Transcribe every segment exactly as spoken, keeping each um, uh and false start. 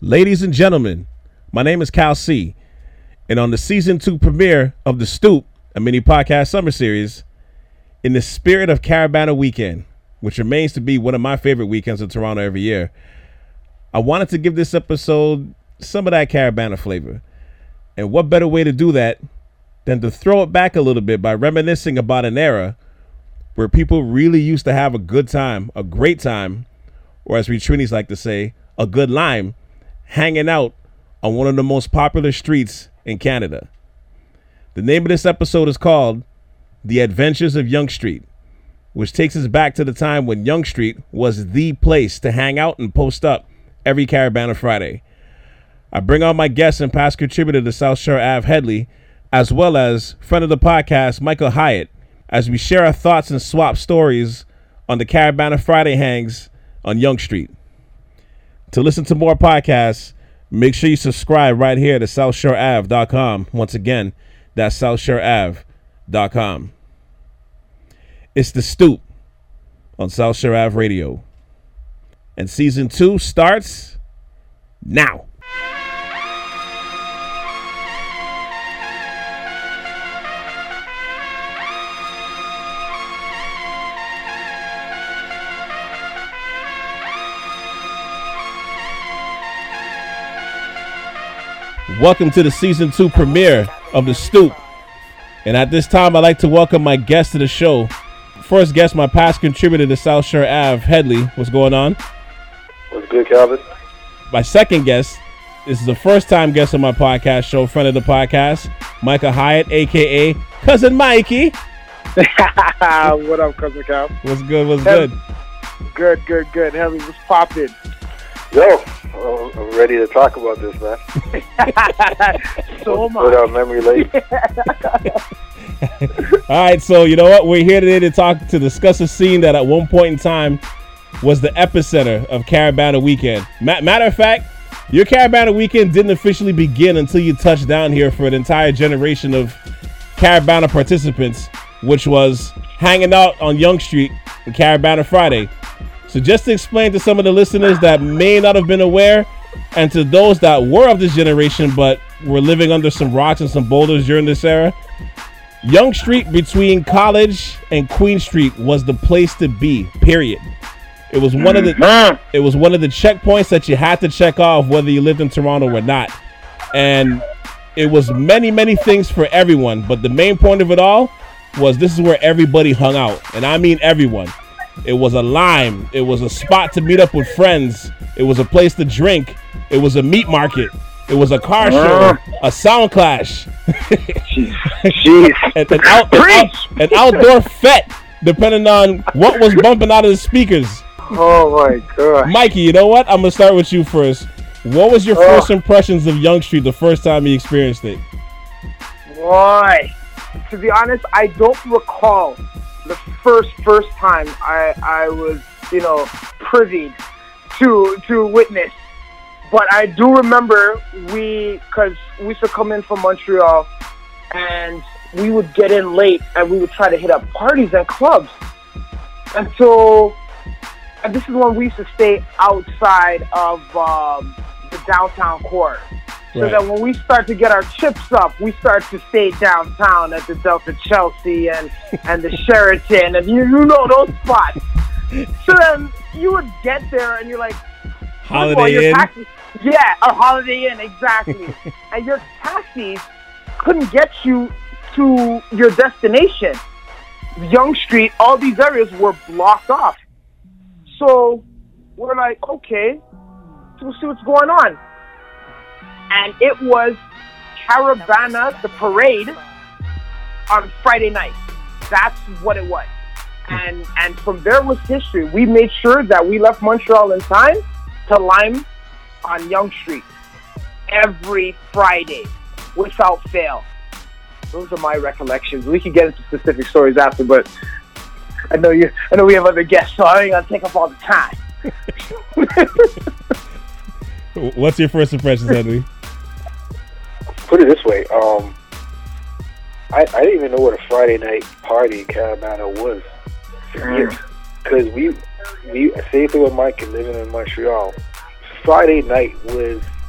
Ladies and gentlemen, my name is Cal C, and on the season two premiere of The Stoop, a mini podcast summer series, in the spirit of Caribana Weekend, which remains to be one of my favorite weekends in Toronto every year, I wanted to give this episode some of that Caribana flavor. And what better way to do that than to throw it back a little bit by reminiscing about an era where people really used to have a good time, a great time, or as we Trinis like to say, a good lime, hanging out on one of the most popular streets in Canada. The name of this episode is called The Adventures of Yonge Street, which takes us back to the time when Yonge Street was the place to hang out and post up every Caribana Friday. I bring on my guest and past contributor to South Shore Ave Headley, as well as friend of the podcast, Michael Hyatt, as we share our thoughts and swap stories on the Caribana Friday hangs on Yonge Street. To listen to more podcasts, make sure you subscribe right here to south shore ave dot com. Once again, that's south shore ave dot com. It's The Stoop on South Shore Ave Radio. And season two starts now. Welcome to the season two premiere of The Stoop. And at this time, I'd like to welcome my guest to the show. First guest, my past contributor to South Shore Ave, Headley. What's going on? What's good, Calvin? My second guest, this is the first time guest on my podcast show, friend of the podcast, Michael Hyatt, a k a. Cousin Mikey. What up, Cousin Cal? What's good, what's Heavy. good? Good, good, good. Heavy, what's poppin'? Yo, oh, I'm ready to talk about this, man. So am I. Put our memory lane. All right, so you know what? We're here today to talk, to discuss a scene that at one point in time was the epicenter of Caribana Weekend. Ma- matter of fact, your Caribana Weekend didn't officially begin until you touched down here for an entire generation of Caribana participants, which was hanging out on Yonge Street on Caribana Friday. So just to explain to some of the listeners that may not have been aware, and to those that were of this generation but were living under some rocks and some boulders during this era, Yonge Street between College and Queen Street was the place to be, period. It was one of the it was one of the checkpoints that you had to check off whether you lived in Toronto or not. And it was many, many things for everyone, but the main point of it all was this is where everybody hung out, and I mean everyone. It was a lime. It was a spot to meet up with friends. It was a place to drink. It was a meat market. It was a car show, a sound clash, Jeez. an, an, out, an, out, an outdoor fete, depending on what was bumping out of the speakers. Oh, my God. Mikey, you know what? I'm going to start with you first. What was your Oh. first impressions of Yonge Street the first time you experienced it? Boy, to be honest, I don't recall the first, first time I, I was, you know, privy to, to witness. But I do remember we, because we used to come in from Montreal, and we would get in late, and we would try to hit up parties and clubs. And so, and this is when we used to stay outside of um, the downtown core. So Right. that when we start to get our chips up, we start to stay downtown at the Delta Chelsea and, and the Sheraton, and you, you know those spots. So then you would get there, and you're like, Holiday your Inn? taxi, yeah, a Holiday Inn, exactly. And your taxis couldn't get you to your destination. Yonge Street, all these areas were blocked off. So we're like, okay, so we'll see what's going on. And it was Caribana, the parade, on Friday night. That's what it was. And and from there was history. We made sure that we left Montreal in time to Lime on Yonge Street every Friday without fail. Those are my recollections. We can get into specific stories after, but I know you. I know we have other guests, so I ain't gonna take up all the time. What's your first impressions, Henry? Put it this way. Um, I, I didn't even know what a Friday night party in Caribana was for years. Because we, we, same thing with Mike and living in Montreal. Friday night was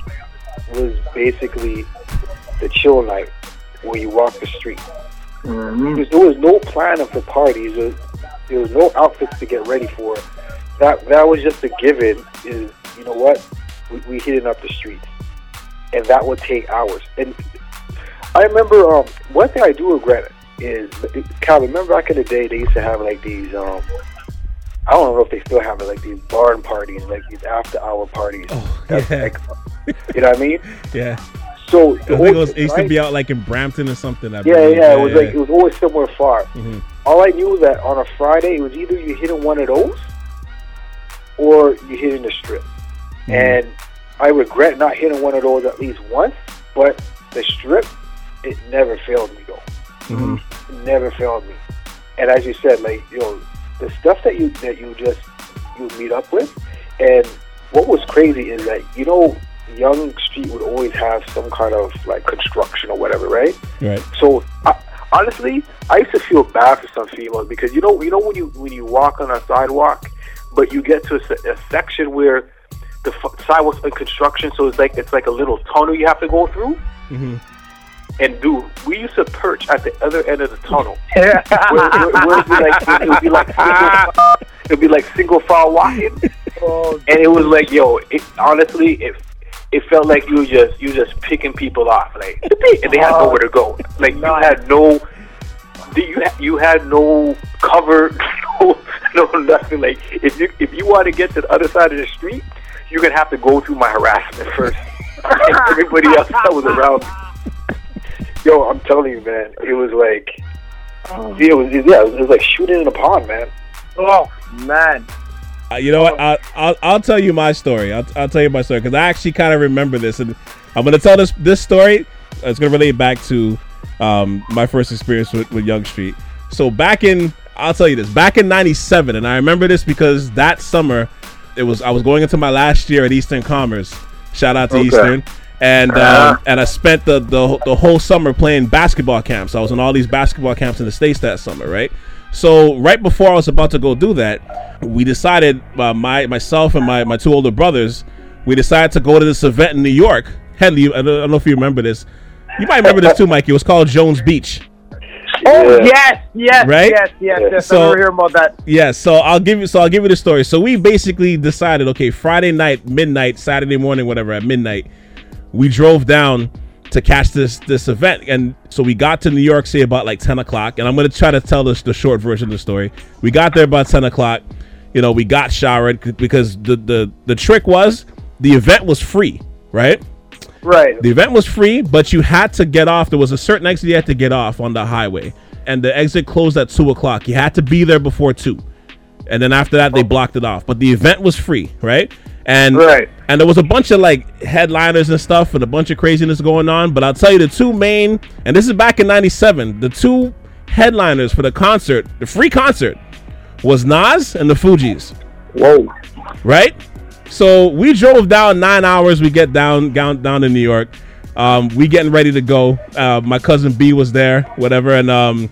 was basically the chill night where you walk the street. Mm-hmm. Because there was no plan of the parties. There was, there was no outfits to get ready for. That that was just a given. Is you know what? We, we hitting up the streets, and that would take hours. And I remember um, one thing I do regret is, Cal, remember back in the day they used to have like these. Um, I don't know if they still have it, like these barn parties, like these after-hour parties. Oh, That's yeah. like, you know what I mean? Yeah. So I think it, was, it used to be out like in Brampton or something. I Yeah, believe. yeah, it was like it was always somewhere far. Mhm. All I knew was that on a Friday, it was either you hitting one of those or you hitting the strip. Mhm. And I regret not hitting one of those at least once, but the strip, it never failed me though. Mhm. It never failed me. And as you said, like, you know, the stuff that you that you just you meet up with, and what was crazy is that, you know, Yonge Street would always have some kind of like construction or whatever, right? Right. So I, honestly, I used to feel bad for some females because you know, you know when you when you walk on a sidewalk, but you get to a, se- a section where the f- sidewalk's in construction, so it's like it's like a little tunnel you have to go through. Mhm. And dude, we used to perch at the other end of the tunnel. Yeah. Where, where, where it'd be like it would be like single, it'd be like single file walking, Oh, and it was like, yo, it, honestly, it it felt like you were just you just picking people off, like, and they had nowhere to go. Like you had no, you had, you had no cover, no, no nothing. Like if you if you want to get to the other side of the street, you're gonna have to go through my harassment first, and everybody else that was around me. Yo, I'm telling you, man, it was like, it was yeah, it was, it was like shooting in a pond, man. oh man. Uh, you know what? I'll, I'll I'll tell you my story. I'll, I'll tell you my story because I actually kind of remember this, and I'm gonna tell this this story. It's gonna relate back to um, my first experience with, with Yonge Street. So back in, I'll tell you this, back in ninety-seven, and I remember this because that summer, it was I was going into my last year at Eastern Commerce. Shout out to Okay. Eastern. And Uh-huh. um, and I spent the, the the whole summer playing basketball camps. I was in all these basketball camps in the States that summer, right? So right before I was about to go do that, we decided, uh, my myself and my, my two older brothers, we decided to go to this event in New York. Headley, I don't, I don't know if you remember this. You might remember this too, Mikey. It was called Jones Beach. Oh Yeah. yes, yes, Right? yes, yes, Yeah. yes. So- I remember hearing about that. Yeah, so I'll give you so I'll give you the story. So we basically decided, okay, Friday night, midnight, Saturday morning, whatever, at midnight, we drove down to catch this this event. And so we got to New York, say about like ten o'clock. And I'm gonna try to tell this the short version of the story. We got there about ten o'clock. You know, we got showered c- because the the the trick was the event was free, right? Right. The event was free, but you had to get off. There was a certain exit you had to get off on the highway, and the exit closed at two o'clock. You had to be there before two, and then after that they blocked it off. But the event was free, right? And Right. and there was a bunch of like headliners and stuff, and a bunch of craziness going on. But I'll tell you, the two main, and this is back in ninety-seven, the two headliners for the concert, the free concert, was Nas and the Fugees. Whoa. Right? So we drove down nine hours. We get down down down to New York. Um, we getting ready to go. Uh, my cousin B was there, whatever, and um,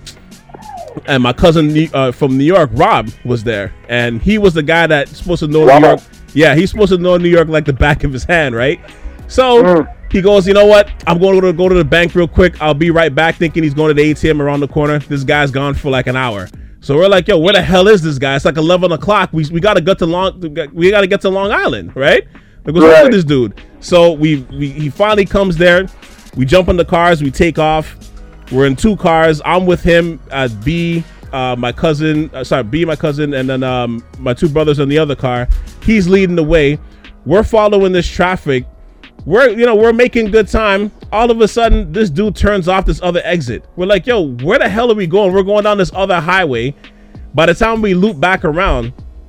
and my cousin uh, from New York, Rob, was there, and he was the guy that's supposed to know Rob. New York. Yeah, he's supposed to know New York like the back of his hand, right? So Mm. he goes, you know what? I'm going to go to the bank real quick. I'll be right back. Thinking he's going to the A T M around the corner. This guy's gone for like an hour. So we're like, yo, where the hell is this guy? It's like eleven o'clock. We we gotta get to Long we gotta get to Long Island, right? Like, what's wrong Right. with this dude? So we, we he finally comes there. We jump in the cars. We take off. We're in two cars. I'm with him at B, uh, my cousin. Uh, sorry, B, my cousin, and then um, my two brothers in the other car. He's leading the way. We're following this traffic. We're you know we're making good time. All of a sudden, this dude turns off this other exit. We're like, yo, where the hell are we going? We're going down this other highway. By the time we loop back around,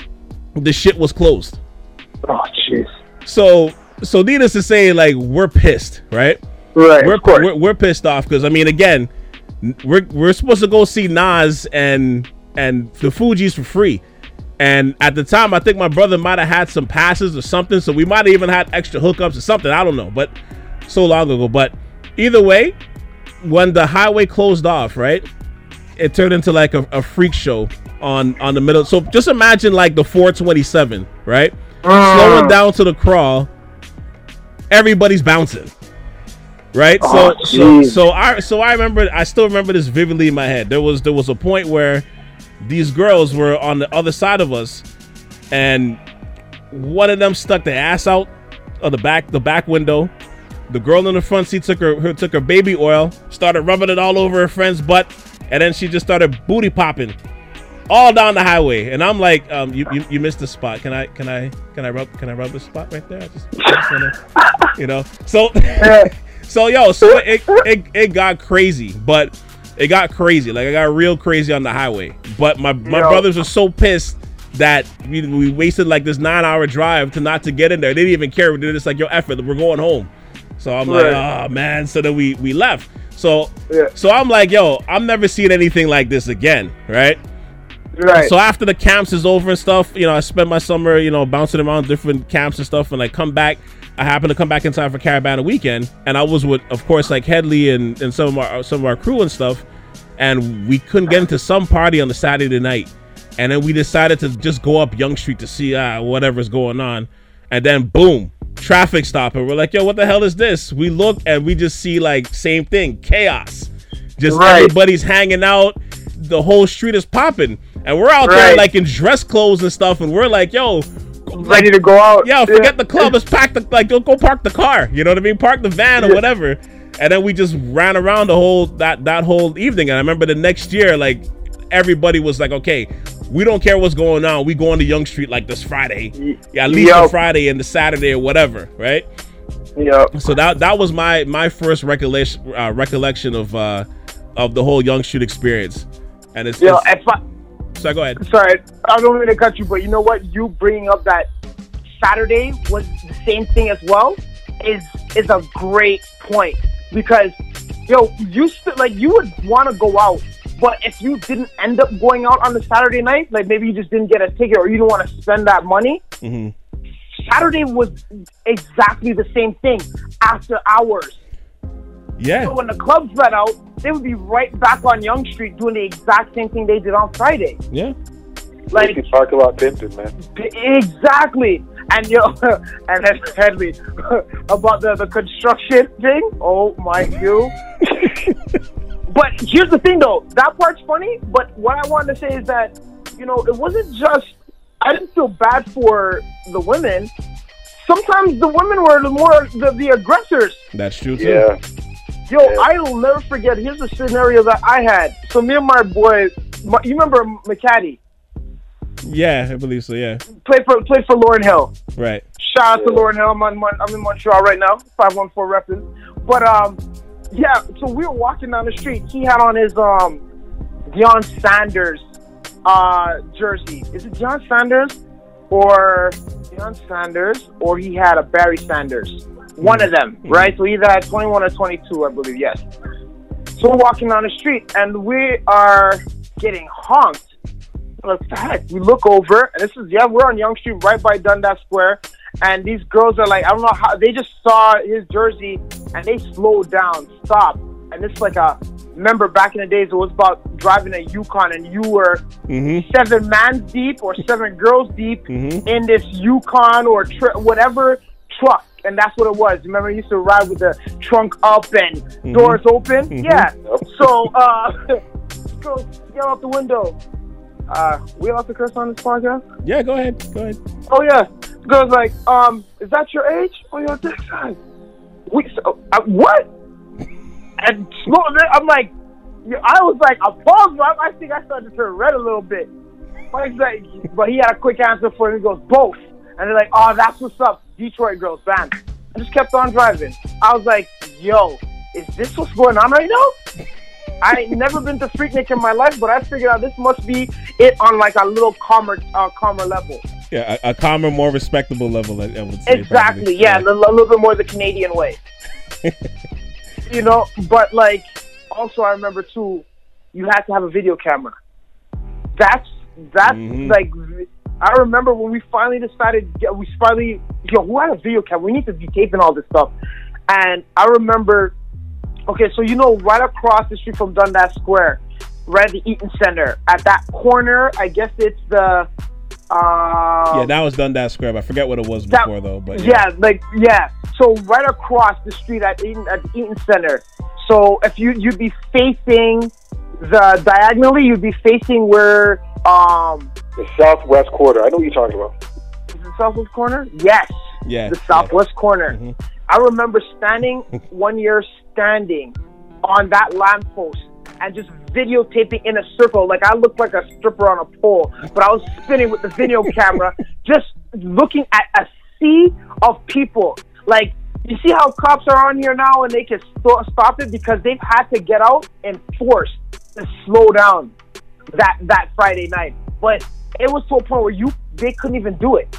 the shit was closed. Oh jeez. So so needless to say, like, we're pissed, right? Right. We're of course. we're, we're pissed off because I mean, again, n- we're we're supposed to go see Nas and and the Fugees for free. And at the time, I think my brother might have had some passes or something, so we might have even had extra hookups or something. I don't know, but so long ago. But either way, when the highway closed off, right, it turned into like a, a freak show on on the middle. So just imagine like the four twenty-seven, right, Mm. slowing down to the crawl, everybody's bouncing. Right, Oh, so so jeez. so I so I remember I still remember this vividly in my head. There was there was a point where these girls were on the other side of us, and one of them stuck their ass out of the back the back window. The girl in the front seat took her, her took her baby oil, started rubbing it all over her friend's butt, and then she just started booty popping all down the highway. And I'm like, um, you, you you missed the spot. Can I can I can I rub can I rub the spot right there? I just, I just wanna, you know. So so yo, so it, it it got crazy, but it got crazy. Like I got real crazy on the highway. But my my Yo. brothers were so pissed that we, we wasted like this nine hour drive to not to get in there. They didn't even care. They're just like, yo, effort, we're going home. So I'm Right. like, oh man. So then we we left. So Yeah. so I'm like, yo, I'm never seeing anything like this again, right? Right. So after the camps is over and stuff, you know, I spent my summer, you know, bouncing around different camps and stuff, and I come back. I happened to come back in time for Caravana weekend, and I was with, of course, like Headley and, and some of our some of our crew and stuff, and we couldn't get into some party on the Saturday night, and then we decided to just go up Yonge Street to see uh, whatever's going on, and then boom, traffic stop, and we're like, yo, what the hell is this? We look and we just see like same thing, chaos, just Right. everybody's hanging out, the whole street is popping, and we're out there Right. like in dress clothes and stuff, and we're like, yo. Ready to go out. Yeah, forget the club. Let's pack the like. Go, go park the car. You know what I mean? Park the van or Yeah. whatever. And then we just ran around the whole that that whole evening. And I remember the next year, like everybody was like, okay, we don't care what's going on. We going to Yonge Street like this Friday. Yeah, at least Yup. the Friday and the Saturday or whatever, right? Yeah. So that that was my my first recollection uh, recollection of uh, of the whole Yonge Street experience. And it's, Yo, it's if I, so go ahead. sorry, I don't mean to cut you, but you know what? You bringing up that Saturday was the same thing as well is is a great point, because yo, you st- like you would want to go out, but if you didn't end up going out on the Saturday night, like maybe you just didn't get a ticket or you didn't want to spend that money. hmm Saturday was exactly the same thing after hours. Yeah. So when the clubs let out, they would be right back on Yonge Street doing the exact same thing they did on Friday. Yeah. Like parking lot pimping, man. exactly. And yo, and then Headley about the, the construction thing. Oh my you. But here's the thing though, that part's funny, but what I wanted to say is that, you know, it wasn't just, I didn't feel bad for the women. Sometimes the women were the more the, the aggressors. That's true too. Yeah. Yo, Yeah. I'll never forget. Here's a scenario that I had. So me and my boy, my, you remember McCaddy? Yeah, I believe so. Yeah. Played for played for Lauren Hill. Right. Shout out to Lauren Hill. I'm, on, Mon- I'm in Montreal right now. five one four repping. But um, yeah. So we were walking down the street. He had on his um, Deion Sanders uh jersey. Is it Deion Sanders or Deion Sanders or he had a Barry Sanders? One of them, right? So either had twenty-one or twenty-two, I believe. Yes. So we're walking down the street and we are getting honked. What the heck? We look over, and this is, yeah, we're on Yonge Street right by Dundas Square, and these girls are like, I don't know how, they just saw his jersey, and they slowed down, stopped, and it's like a, remember back in the days, it was about driving a Yukon, and you were Mm-hmm. seven mans deep or seven girls deep Mhm. in this Yukon or tr- whatever truck, and that's what it was. Remember, you used to ride with the trunk up and Mhm. doors open? Mhm. Yeah. So, uh, girls yell out the window. Uh, we allowed to curse on this podcast? Yeah, go ahead. Go ahead. Oh yeah. The girl's like, um, is that your age or your dick size? We, so, uh, what? And slow, I'm like, yeah, I was like, appalled. I, I think I started to turn red a little bit. But he's like, but he had a quick answer for it. He goes, both. And they're like, oh, that's what's up. Detroit girls, bam. I just kept on driving. I was like, yo, is this what's going on right now? I ain't never been to Freaknik in my life, but I figured out this must be it on like a little calmer, uh, calmer level. Yeah, a, a calmer, more respectable level, I, I would say. Exactly, probably. yeah, a little, a little bit more the Canadian way. You know, but like, also I remember too, you had to have a video camera. That's, that's Mhm. like, I remember when we finally decided, yeah, we finally, yo, who had a video camera? We need to be taping all this stuff. And I remember, okay, so you know, right across the street from Dundas Square, right at the Eaton Center, at that corner, I guess it's the, Um, yeah, that was Dundas Square. I forget what it was that, before though. But yeah. yeah. like yeah. So right across the street at Eaton at the Eaton Center. So if you you'd be facing the diagonally, you'd be facing where um the southwest quarter. I know what you're talking about. Is it southwest corner? Yes. Yeah. The southwest yeah. corner. Mm-hmm. I remember standing one year standing on that lamppost and just videotaping in a circle. Like I looked like a stripper on a pole, but I was spinning with the video camera, just looking at a sea of people. Like, you see how cops are on here now and they can st- stop it because they've had to get out and force to slow down that that Friday night. But it was to a point where you they couldn't even do it.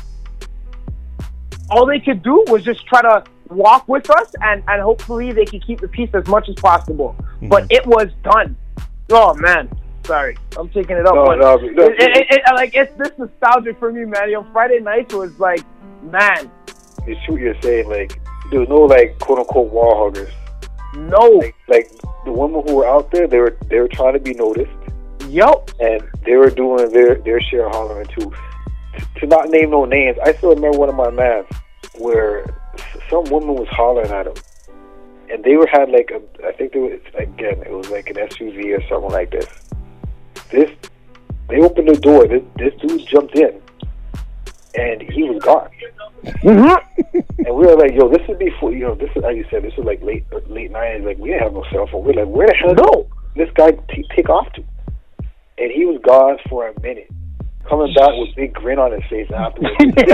All they could do was just try to walk with us, and, and hopefully they can keep the peace as much as possible. Mm-hmm. But it was done. Oh man, sorry, I'm taking it up. No, but no, no, it, it, it, it, like it's this nostalgic for me, man. You know, Friday nights was like, man. It's what you're saying. Like there was no like quote unquote wall huggers. No. Like, like the women who were out there, they were they were trying to be noticed. Yep. And they were doing their their share of hollering too. To, to not name no names, I still remember one of my mans where some woman was hollering at him, and they were had like a, I think it was again it was like an S U V or something like this. This they opened the door. This, this dude jumped in, and he was gone. Mm-hmm. And we were like, "Yo, this is before you know. This is like you said. This was like late late nineties. Like we didn't have no cell phone. We're like, where the hell did this guy t- take off to?" And he was gone for a minute, coming back with a big grin on his face afterwards.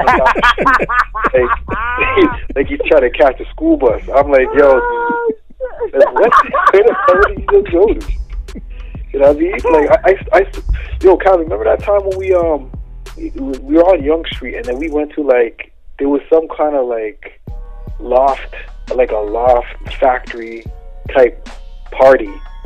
like, like he's trying to catch a school bus. I'm like, yo, what? Where the hell did you just go to? You know what I mean? Like, I, I, I yo, Kyle, remember that time when we um we, we were on Yonge Street and then we went to like there was some kind of like loft, like a loft factory type party.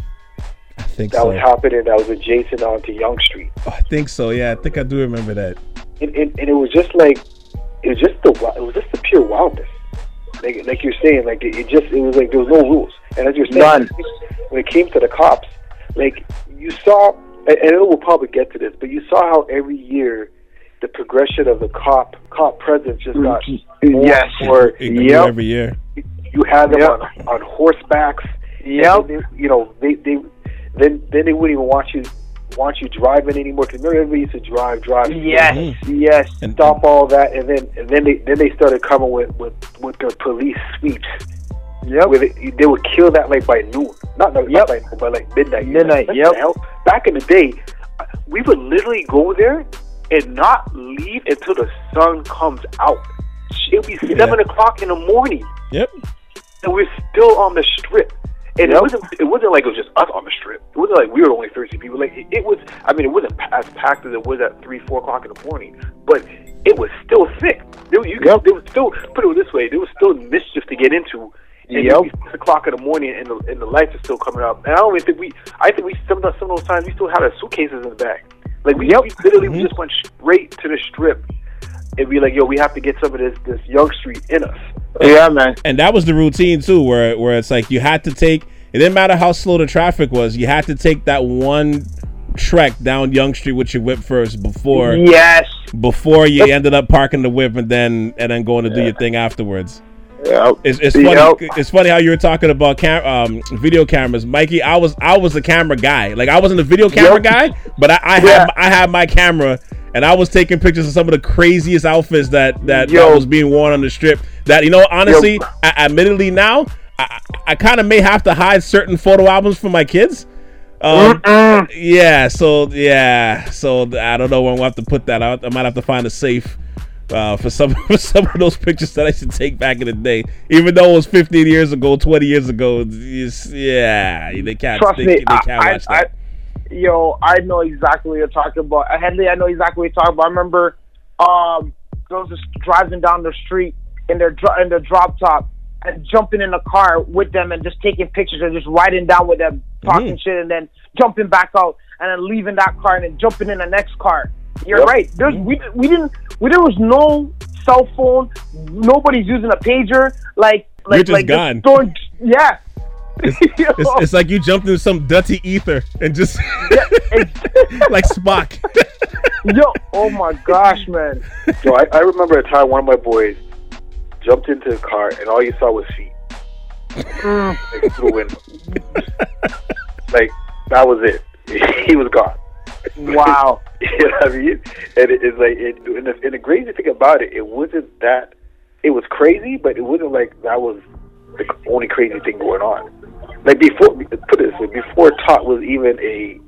I think that so. was happening. That was adjacent onto Yonge Street. Oh, I think so. Yeah, I think I do remember that. And, and, and it was just like it was just the it was just the pure wildness. Like like you're saying, like it, it just it was like there was no rules. And as you're saying, None. when it came to the cops, like you saw, and I know we'll probably get to this, but you saw how every year the progression of the cop cop presence just got more yes. more. Yep. Every year, you had them yep. on on horsebacks. Yep. They, you know they they. Then, then they wouldn't even want you want you driving anymore. Because remember, everybody used to drive, drive. Yes, mm-hmm. yes. And stop all that, and then and then they then they started coming with with, with their police sweeps. Yep. Where they, they would kill that like by noon, not, not yep. by noon, but like midnight. Midnight. Like, yep. Back in the day, we would literally go there and not leave until the sun comes out. It would be seven yeah. o'clock in the morning. Yep. And we're still on the strip. And yep. it wasn't it wasn't like it was just us on the strip. It wasn't like we were the only thirsty people. Like it, it was I mean it wasn't as packed as it was at three, four o'clock in the morning. But it was still thick. There, you yep. there was still put it this way, there was still mischief to get into. And yep. it was six o'clock in the morning and the and the lights are still coming up. And I don't even think we I think we some of some of those times we still had our suitcases in the back. Like we, yep. we literally mm-hmm. just went straight to the strip and be like, yo, we have to get some of this this Yonge Street in us. Yeah, man. And that was the routine too, where where it's like you had to take. It didn't matter how slow the traffic was. You had to take that one trek down Yonge Street with your whip first before. Yes. Before you ended up parking the whip and then and then going to do yeah. your thing afterwards. Yeah. It's, it's funny. Yep. It's funny how you were talking about cam- um, video cameras, Mikey. I was I was the camera guy. Like I wasn't the video camera yep. guy, but I, I yeah. had I had my camera. And I was taking pictures of some of the craziest outfits that that, that was being worn on the strip. That, you know, honestly, I, admittedly now, I, I kind of may have to hide certain photo albums for my kids. Um, yeah, so yeah, so I don't know when we'll have to put that out. I might have to find a safe uh, for some for some of those pictures that I should take back in the day. Even though it was fifteen years ago, twenty years ago, yeah, they can't. Trust they, me, they can't I, watch I, that. I, Yo, I know exactly what you're talking about. Uh, Henley, I know exactly what you're talking about. I remember um, girls just driving down the street in their dro- in their drop top and jumping in the car with them and just taking pictures and just riding down with them, talking mm-hmm. shit, and then jumping back out and then leaving that car and then jumping in the next car. You're yep. right. There's we we didn't we there was no cell phone. Nobody's using a pager. Like like You're just like gone. Just throwing, yeah. It's, it's, it's like you jumped into some dirty ether and just yeah, like Spock. Yo, oh my gosh, man. So I, I remember a time one of my boys jumped into the car and all you saw was feet. Mm. Like through the window. Like that was it. He was gone. Wow. You know what I mean? And it, it's like, it, and, the, and the crazy thing about it, it wasn't that. It was crazy, but it wasn't like that was the only crazy thing going on. Like before, put it this way, before Tot was even a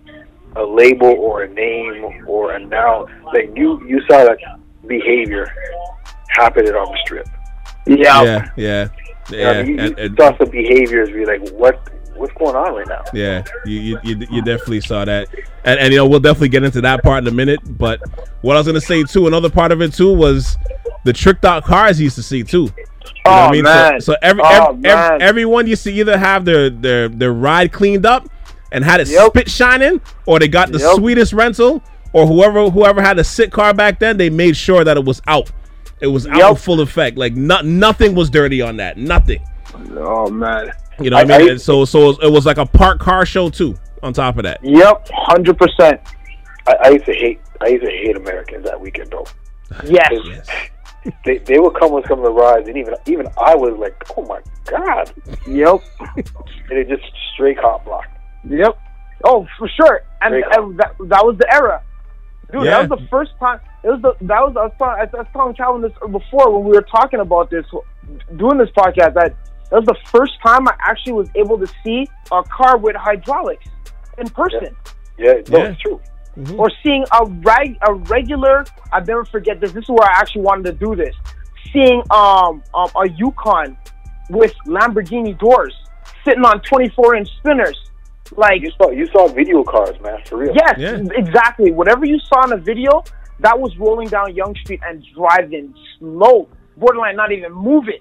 a label or a name or a noun, like you you saw that behavior happening on the strip. Yeah. Yeah, yeah, You know yeah. what I mean? You, and, you and- saw some behaviors be like, what what's going on right now? Yeah, you, you you you definitely saw that, and and you know we'll definitely get into that part in a minute. But what I was gonna say too, another part of it too was the tricked out cars you used to see too. You know Oh what I mean? man. So, so every, Oh, every, man. every everyone used to either have their their their ride cleaned up and had it Yep. spit shining, or they got the Yep. sweetest rental, or whoever whoever had a sit car back then, they made sure that it was out. It was out Yep. in full effect. Like not nothing was dirty on that. Nothing. Oh man. You know what I I- mean? I- And so so it was like a park car show too. On top of that. Yep. Hundred percent. I, I used to hate I used to hate Americans that weekend though. Yes. Yes. They they would come with some of the rides, and even even I was like, oh my god, Yep. and it just straight cop block. Yep. Oh, for sure. And, Great. and that, that was the era. Dude, Yeah. that was the first time. It was the that was I was telling, I was telling Calvin this before when we were talking about this, doing this podcast. That that was the first time I actually was able to see a car with hydraulics in person, Yeah, no, Yeah. it's true. Mhm. or seeing a reg a regular. I'll never forget this. This is where I actually wanted to do this. Seeing um, um a Yukon with Lamborghini doors sitting on twenty-four inch spinners, like. You saw you saw video cars, man, for real. Yes, Yeah. exactly. Whatever you saw in a video, that was rolling down Yonge Street and driving slow, borderline not even moving.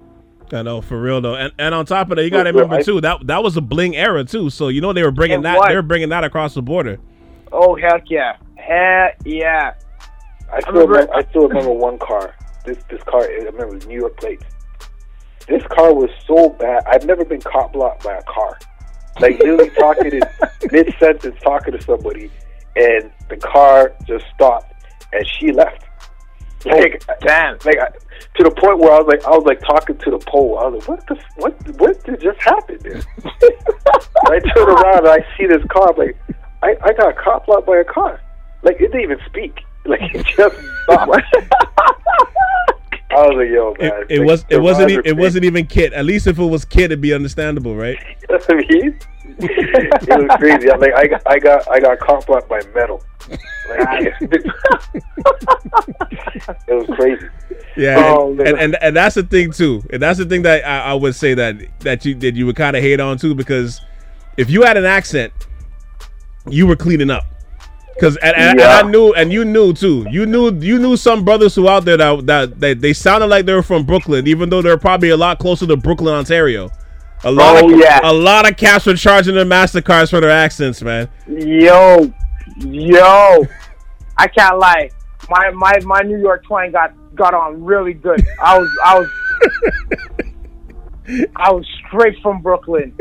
I know, for real though, and and on top of that, you got to Look, look, remember I- too that that was a bling era too. So you know they were bringing It that, was. they were bringing that across the border. Oh heck yeah, heck yeah. I still remember- remember, I still remember one car. This this car, I remember it was New York plates. This car was so bad. I've never been cop blocked by a car. Like literally talking in mid sentence, talking to somebody, and the car just stopped, and she left. Like Damn. like I, to the point where I was like, I was like talking to the pole. I was like, what the f- what what did just happen there? I turn around and I see this car. I'm like, I I got cop blocked by a car. Like it didn't even speak. Like it just stopped. I was like, yo, man. It, it like, was it the wasn't e- rider it thing. wasn't even Kit. At least if it was Kit, it'd be understandable, right? You know what I mean? It was crazy. I'm like, I got, I got, I got caught blocked by metal. Like, it was crazy. Yeah, Oh, and, man. and, and and that's the thing too. And that's the thing that I, I would say that that you that you would kind of hate on too, because if you had an accent, you were cleaning up. Because and, and, Yeah. and I knew, and you knew too. You knew you knew some brothers who out there that that, that they sounded like they were from Brooklyn, even though they're probably a lot closer to Brooklyn, Ontario. A lot Oh, of yeah. a lot of cats were charging their Mastercards for their accents, man. Yo, yo, I can't lie. My my my New York twang got got on really good. I was I was I was straight from Brooklyn.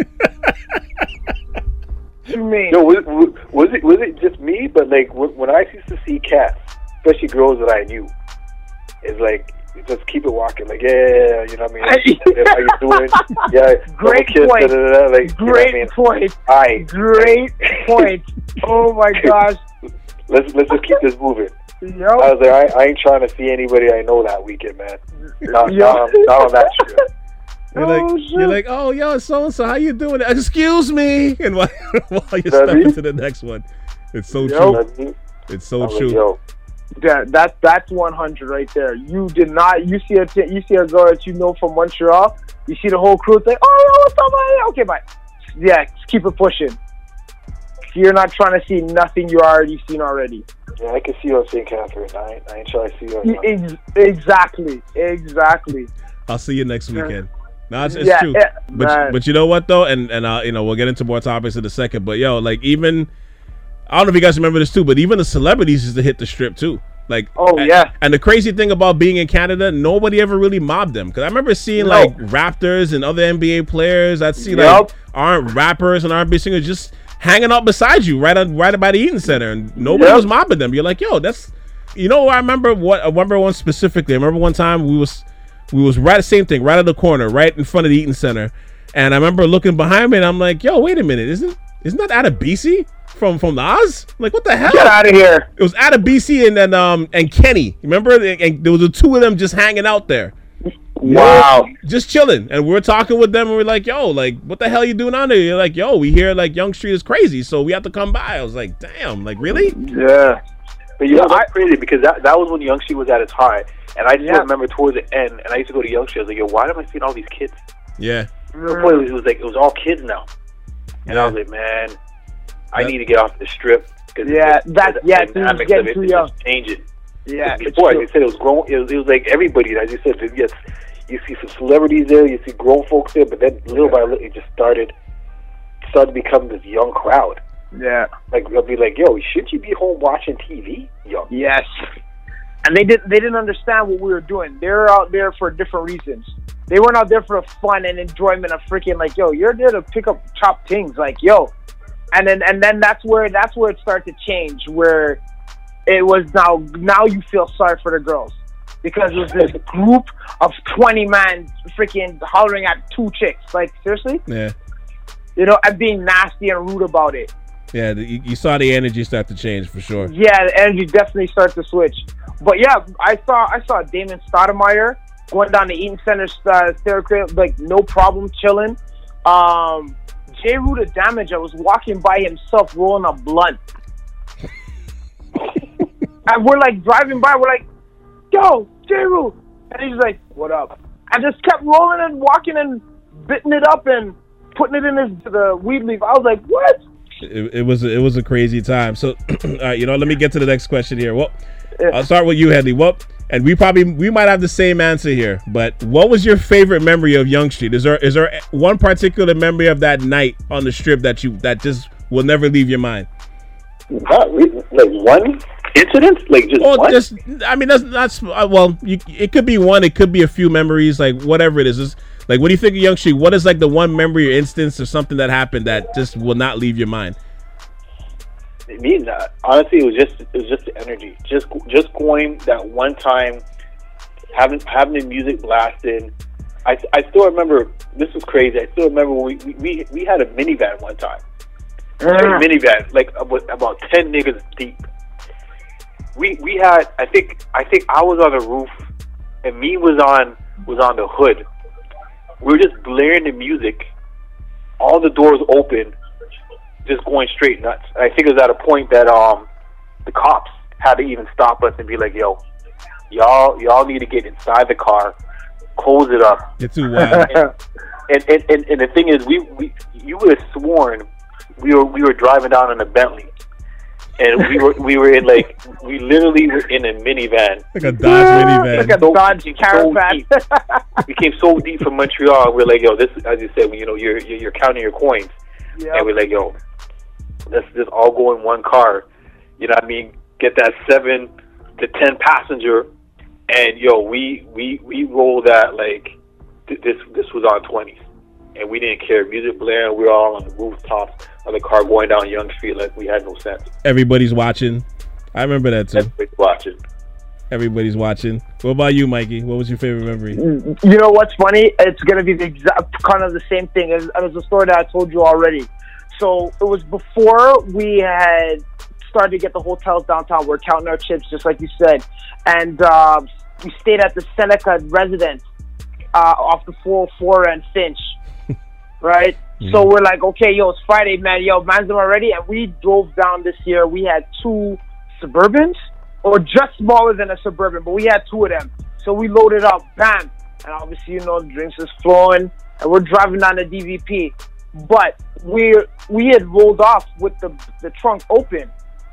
To me. No, was, was it was it just me? But like when when I used to see cats, especially girls that I knew, it's like just keep it walking. Like yeah, you know what I mean. Like, how you doing? Yeah, Great kiss, point. da, da, da, da, like, Great you know point. what I mean? Great point. Oh my gosh. I let's let's just keep this moving. I Yo. was like, I, I ain't trying to see anybody I know that weekend, man. Not, Yo. not, on, not on that trip. You're Oh, like, shit. you're like, oh, yo, so and so, how you doing? Excuse me, and while, while you're Know what I stepping mean? to the next one, it's so Yo. You know true. what I mean? It's I so was like, true. yo, That that that's one hundred right there. You did not. You see a t- you see a girl that you know from Montreal. You see the whole crew. It's like, oh, yo, what's up? man? Okay, bye. Yeah, just keep it pushing. You're not trying to see nothing you already seen already. yeah, I can see you on Saint Catherine. I ain't, I ain't trying to see you on. Ex- exactly, exactly. I'll see you next weekend. No, it's, it's Yeah, true. yeah, but man. but you know what though, and and uh, you know we'll get into more topics in a second. But yo, like even I don't know if you guys remember this too, but even the celebrities used to hit the strip too. Like Oh, and, yeah. And the crazy thing about being in Canada, nobody ever really mobbed them. Because I remember seeing No. like Raptors and other N B A players. I'd see Yup. like aren't rappers and R and B singers just hanging out beside you right on right by the eating center, and nobody yep. was mobbing them. You're like, yo, that's, you know, I remember what I remember one specifically. I remember one time we was we was right the same thing, right at the corner, right in front of the eating center, and I remember looking behind me, and I'm like, yo, wait a minute, isn't isn't that Adebisi from from the Oz? Like, what the hell? Get out of here! It was Adebisi and then um and Kenny. Remember, and there was the two of them just hanging out there. Wow. Just chilling, and we we're talking with them, and we're like, yo, like, what the hell are you doing on there? You're like, yo, we hear like Young Street is crazy, so we have to come by. I was like, damn, like, really? Yeah. But you know, that's crazy, because that that was when Young Street was at its high, and I just yeah. remember towards the end, and I used to go to Young Street. I was like, yo, why am I seeing all these kids? Yeah. Mm. It was, it was like it was all kids now, and yeah. I was like, man, I yep. need to get off the strip. Yeah, that yeah, the dynamics of it is just changing. Yeah, before, as you said, it was grown. It was, it was like everybody, as you said, yes. You see some celebrities there, you see grown folks there, but then little by little, it just started started to become this young crowd. Yeah. Like, they'll be like, yo, shouldn't you be home watching T V? Yo. Yes. And they, did, they didn't understand what we were doing. They were out there for different reasons. They weren't out there for the fun and enjoyment of freaking, like, yo, you're there to pick up chop things. Like, yo. And then and then that's where that's where it started to change, where it was now, now you feel sorry for the girls. Because it was this group of twenty men freaking hollering at two chicks. Like, seriously? Yeah. You know, and being nasty and rude about it. Yeah, the, you saw the energy start to change for sure. Yeah, the energy definitely starts to switch. But yeah, I saw I saw Damon Stoudemire going down the Eaton Center uh, staircase, like, no problem, chilling. Um, J. Ruda Damage, I was walking by himself rolling a blunt. And we're like driving by, we're like, yo, J-Roo. And he's like, what up? I just kept rolling and walking and bitting it up and putting it in his the weed leaf. I was like, what? It, it was it was a crazy time. So, all right, you know, let me get to the next question here. Well, I'll start with you, Headley. What? And we probably we might have the same answer here. But what was your favorite memory of Young Street? Is there is there one particular memory of that night on the strip that you that just will never leave your mind? Not really. Like one incident, like just well, one. Just, I mean, that's that's uh, well, you, it could be one, it could be a few memories, like whatever it is. It's, like, what do you think of Young Street? What is like the one memory or instance or something that happened that just will not leave your mind? I mean, uh, honestly, it was just it was just the energy, just just going that one time, having having the music blasting. I, I still remember, this was crazy. I still remember we we we had a minivan one time. Uh. A minivan, like about, about ten niggas deep. We we had I think I think I was on the roof and me was on was on the hood. We were just blaring the music, all the doors open, just going straight nuts. And I think it was at a point that um the cops had to even stop us and be like, yo, y'all y'all need to get inside the car, close it up. It's too wild. And, and, and, and the thing is, we, we you would have sworn we were we were driving down in a Bentley. And we were we were in like we literally were in a minivan, like a Dodge minivan, like a so, Dodge Caravan. So we came so deep from Montreal. We're like, yo, this, as you said, you know, you're you're, you're counting your coins, yep. And we're like, yo, let's just all go in one car. You know what I mean? Get that seven to ten passenger, and yo, we we we rolled that like th- this this was on twenties, and we didn't care. Music blaring, we were all on the rooftops of the car going down Young Street like we had no sense. Everybody's watching. I remember that too. Everybody's watching. Everybody's watching. What about you, Mikey? What was your favorite memory? You know what's funny? It's gonna be the exact kind of the same thing. It was a story that I told you already. So it was before we had started to get the hotels downtown. We're counting our chips, just like you said, and uh, we stayed at the Seneca residence uh, off the four oh four and Finch, right? Mm-hmm. So we're like, okay, yo, it's Friday, man. Yo, man's them already, and we drove down this year. We had two Suburbans, or just smaller than a Suburban, but we had two of them. So we loaded up, bam, and obviously, you know, the drinks is flowing, and we're driving down the D V P. But we we had rolled off with the the trunk open,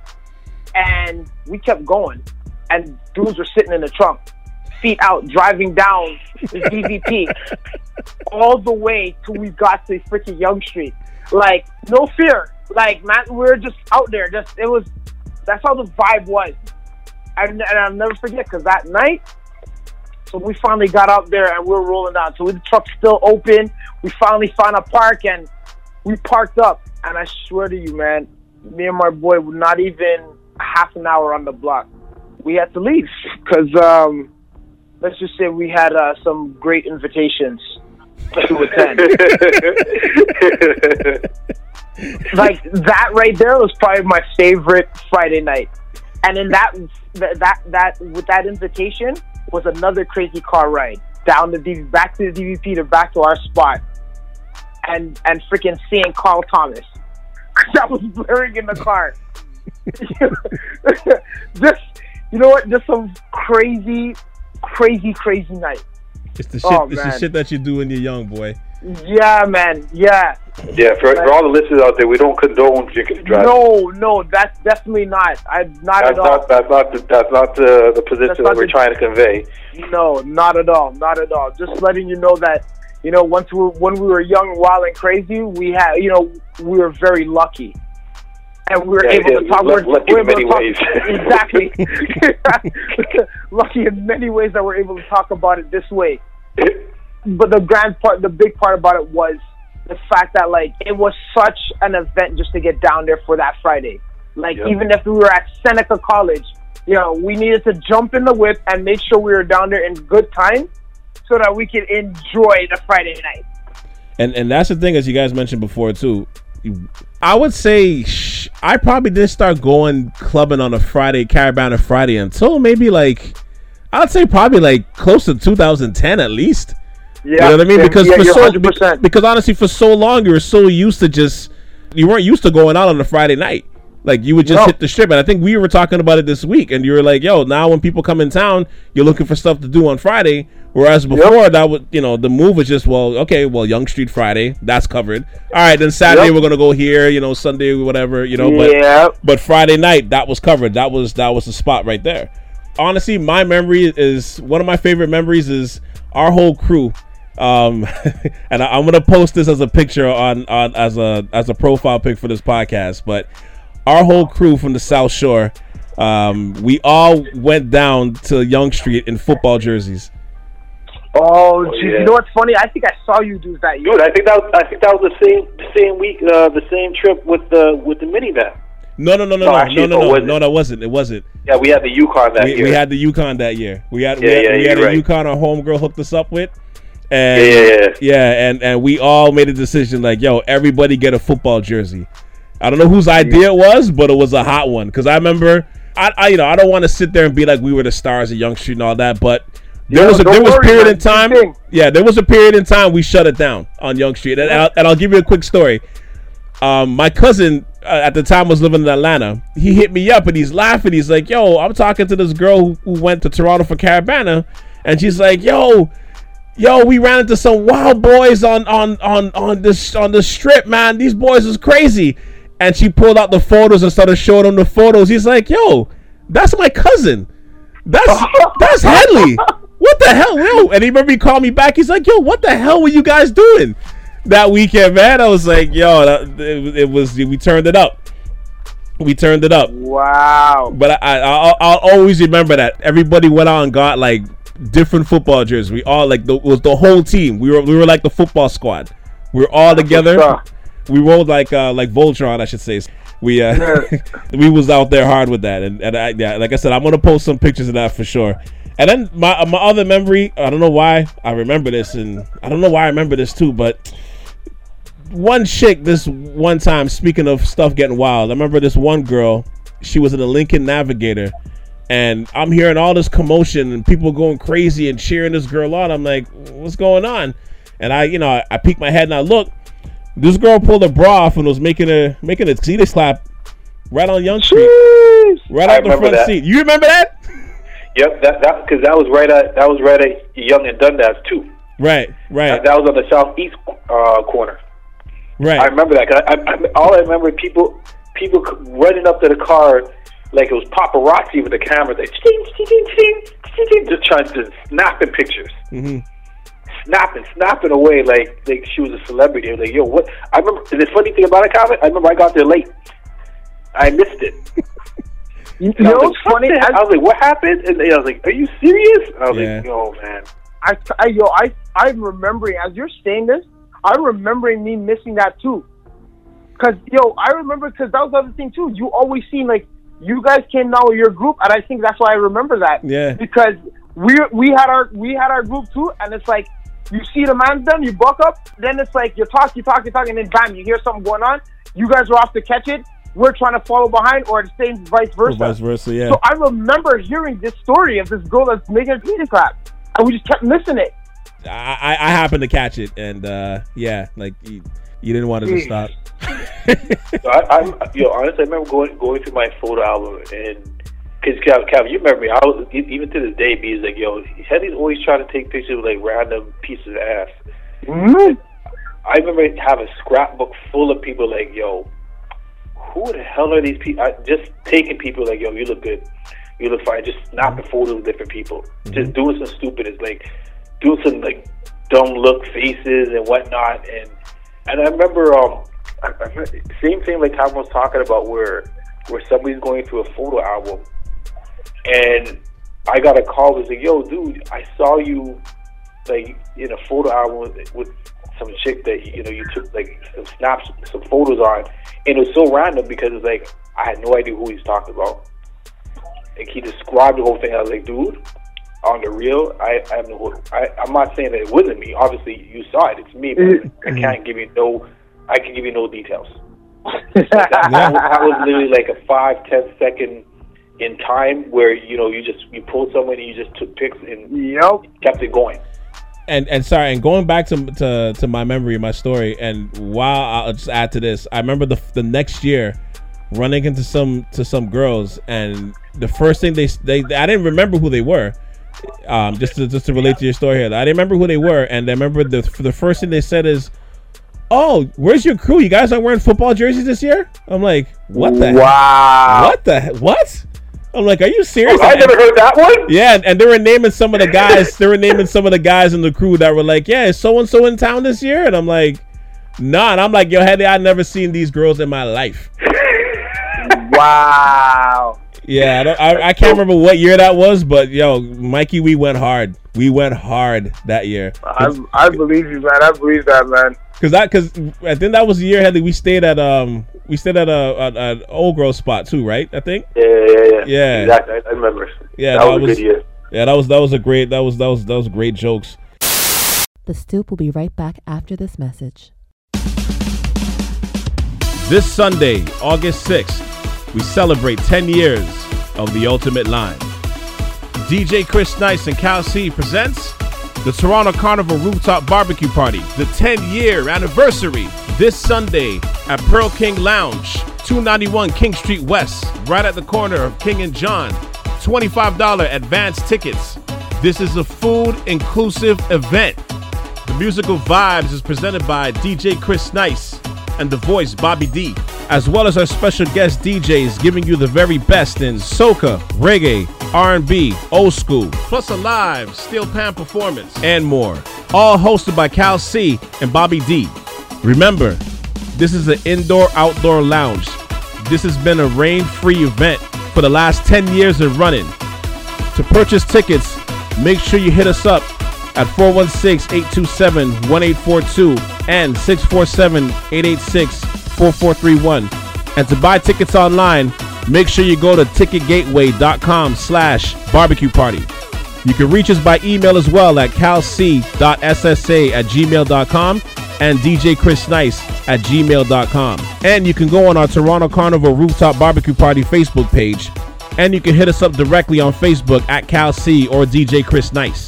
and we kept going, and dudes were sitting in the trunk, feet out, driving down the D V P all the way till we got to freaking Young Street. Like, no fear. Like, man, we were just out there. Just it was. That's how the vibe was. And, and I'll never forget, because that night, so we finally got out there and we were rolling down. So the truck's still open. We finally found a park and we parked up. and I swear to you, man, me and my boy were not even half an hour on the block. We had to leave because, um, let's just say we had uh, some great invitations to attend. Like, that right there was probably my favorite Friday night. And in that, that, that, with that invitation was another crazy car ride down the D V, back to the D V P to back to our spot. And, and freaking seeing Carl Thomas. That was blaring in the car. Just, you know what? Just some crazy, crazy, crazy night. It's the shit. Oh, it's the shit that you do when you're young, boy. Yeah, man. Yeah. Yeah. For, for all the listeners out there, we don't condone drinking and driving. No, no, that's definitely not. I not that's at not, all. That's not. The, that's not the, the position that we're the, trying to convey. No, not at all. Not at all. Just letting you know that, you know, once we were, when we were young, wild, and crazy, we had, you know, we were very lucky. And we were yeah, able yeah, to talk. Lucky we're, we're in many talk, ways. Exactly. Lucky in many ways that we're able to talk about it this way. But the grand part, the big part about it was the fact that, like, it was such an event just to get down there for that Friday. Like, yep. Even if we were at Seneca College, you know, we needed to jump in the whip and make sure we were down there in good time so that we could enjoy the Friday night. And and that's the thing, as you guys mentioned before, too. I would say sh- I probably didn't start going clubbing on a Friday, Caribana Friday, until maybe like, I'd say probably like close to two thousand ten at least. Yeah, you know what I mean? Because yeah, for so, one hundred percent. Because honestly, for so long you were so used to just, you weren't used to going out on a Friday night. Like, you would just no. hit the strip. And I think we were talking about it this week, and you were like, yo, now when people come in town, you're looking for stuff to do on Friday. Whereas before, yep. that would, you know, the move was just, well, okay, well, Yonge Street Friday, that's covered. All right, then Saturday yep. we're gonna go here, you know, Sunday, whatever, you know. But yep. but Friday night, that was covered. That was that was the spot right there. Honestly, my memory is, one of my favorite memories is our whole crew. Um, and I, I'm gonna post this as a picture on on as a as a profile pic for this podcast, but. Our whole crew from the South Shore, um, we all went down to Yonge Street in football jerseys. Oh, geez. Yeah. You know what's funny? I think I saw you do that. Dude, I think that was, I think that was the same the same week, uh, the same trip with the with the minivan. No, no, no, no, no, no, actually, no, no, no, no, that wasn't. It wasn't. Yeah, we had the Yukon that we, year. We had the Yukon that year. We had yeah, we had, yeah, we had a right. Yukon our homegirl hooked us up with. And yeah, yeah, yeah. yeah, and, and we all made a decision like, yo, everybody get a football jersey. I don't know whose idea it was, but it was a hot one. Because I remember, I, I you know, I don't want to sit there and be like we were the stars of Yonge Street and all that, but there yeah, was a there was a period in time. Yeah, there was a period in time we shut it down on Yonge Street, and, and, I'll, and I'll give you a quick story. Um, my cousin uh, at the time was living in Atlanta. He hit me up and he's laughing. He's like, "Yo, I'm talking to this girl who, who went to Toronto for Caribana, and she's like, yo." Yo, we ran into some wild boys on on on on this on the strip, man. These boys is crazy. And she pulled out the photos and started showing him the photos. He's like, yo, that's my cousin. That's that's Headley. What the hell, yo? And he remember he called me back. He's like, yo, what the hell were you guys doing that weekend, man? I was like, yo, that, it, it was we turned it up. We turned it up. Wow. But I, I I'll, I'll always remember that everybody went out and got like different football jerseys. We all like the, it was the whole team. We were we were like the football squad. We were all together. We rolled like uh, like Voltron, I should say. We uh, yeah. we was out there hard with that, and and I, yeah, like I said, I'm gonna post some pictures of that for sure. And then my my other memory, I don't know why I remember this, and I don't know why I remember this too, but one chick this one time. Speaking of stuff getting wild, I remember this one girl. She was in a Lincoln Navigator. And I'm hearing all this commotion and people going crazy and cheering this girl on. I'm like, what's going on? And I, you know, I, I peek my head and I look. This girl pulled her bra off and was making a making a cheetah slap right on Yonge Street, right out the front that. seat. You remember that? Yep, that that because that was right at that was right at Yonge and Dundas too. Right, right. That, that was on the southeast uh, corner. Right. I remember that. Cause I, I, all I remember people people running up to the car. Like it was paparazzi with the camera, like ching, ching, ching, ching, ching, just trying to snapping pictures, mm-hmm. snapping, snapping away like like she was a celebrity. Like, yo, what? I remember. And the funny thing about it, Calvin, I remember I got there late. I missed it. You know what's like, funny? I, I was like, what happened? And I was like, are you serious? I was yeah. like, yo, man. I, I, yo, I, I'm remembering as you're saying this. I'm remembering me missing that too. Cause yo, I remember because that was the other thing too. You always seen like you guys came down with your group, and I think that's why I remember that. Yeah. Because we we had our we had our group too, and it's like you see the man's done, you buck up, then it's like you talk, you talk, you talk, and then bam, you hear something going on. You guys are off to catch it. We're trying to follow behind, or the same vice versa. Or vice versa, yeah. So I remember hearing this story of this girl that's making a pizza clap, and we just kept missing it. I, I happened to catch it, and uh, yeah, like you, you didn't want it to stop. so I, I, you know, honestly, I remember going going through my photo album, and because Calvin, Calvin, you remember me. I was even to this day, B's like, yo, Headley's always trying to take pictures with like random pieces of ass. Mm-hmm. I remember having a scrapbook full of people like, yo, who the hell are these people? I, just taking people like, yo, you look good, you look fine. Just snapping photos of different people, mm-hmm. just doing some stupid, like doing some like dumb look faces and whatnot, and. And I remember, um, I, I, same thing like Tom was talking about, where where somebody's going through a photo album, and I got a call that was like, "Yo, dude, I saw you like in a photo album with, with some chick that you know you took like some snaps, some photos on," and it was so random because it's like I had no idea who he was talking about. Like he described the whole thing. I was like, "Dude, on the real, I, I have no. I, I'm not saying that it wasn't me. Obviously, you saw it. It's me, but I can't give you no. I can give you no details. that, that, that was literally like a five, ten second in time where you know you just you pulled someone and you just took pics and yep. kept it going. And and sorry, and going back to to to my memory, my story, and while I'll just add to this, I remember the the next year running into some to some girls, and the first thing they they I didn't remember who they were. Um, just to just to relate to your story here, I didn't remember who they were, and I remember the the first thing they said is, "Oh, where's your crew? You guys aren't wearing football jerseys this year?" I'm like, "What the? Wow! What the? What?" I'm like, "Are you serious?" Oh, I never heard that one. Yeah, and, and they were naming some of the guys. They were naming some of the guys in the crew that were like, "Yeah, is so and so in town this year?" And I'm like, "Nah." And I'm like, "Yo, Headley, I've never seen these girls in my life." Wow. Yeah, I, don't, I I can't remember what year that was, but yo, Mikey, we went hard. We went hard that year. I I believe you, man. I believe that, man. Cause I cause I think that was the year Headley we stayed at um we stayed at a, a, a an old girl spot too, right? I think. Yeah, yeah, yeah. Yeah, exactly. I, I remember. Yeah, that, that was a good year. Yeah, that was that was a great that was that was that was great jokes. The Stoop will be right back after this message. This Sunday, August sixth, we celebrate ten years of the Ultimate Line. D J Chris Nice and Cal C presents the Toronto Carnival Rooftop Barbecue Party, the ten-year anniversary, this Sunday at Pearl King Lounge, two ninety-one King Street West, right at the corner of King and John. twenty-five dollars advance tickets. This is a food-inclusive event. The musical vibes is presented by D J Chris Nice and the voice Bobby D, as well as our special guest D Js giving you the very best in soca, reggae, R and B, old school, plus a live steel pan performance and more. All hosted by Cal C and Bobby D. Remember, this is an indoor-outdoor lounge. This has been a rain-free event for the last ten years of running. To purchase tickets, make sure you hit us up at four one six, eight two seven, one eight four two and six four seven, eight eight six, four four three one. And to buy tickets online, make sure you go to ticketgateway.com slash barbecue party. You can reach us by email as well at calc.ssa at gmail.com and djchrisnice at gmail.com. And you can go on our Toronto Carnival Rooftop Barbecue Party Facebook page, and you can hit us up directly on Facebook at calc or D J Chris Nice.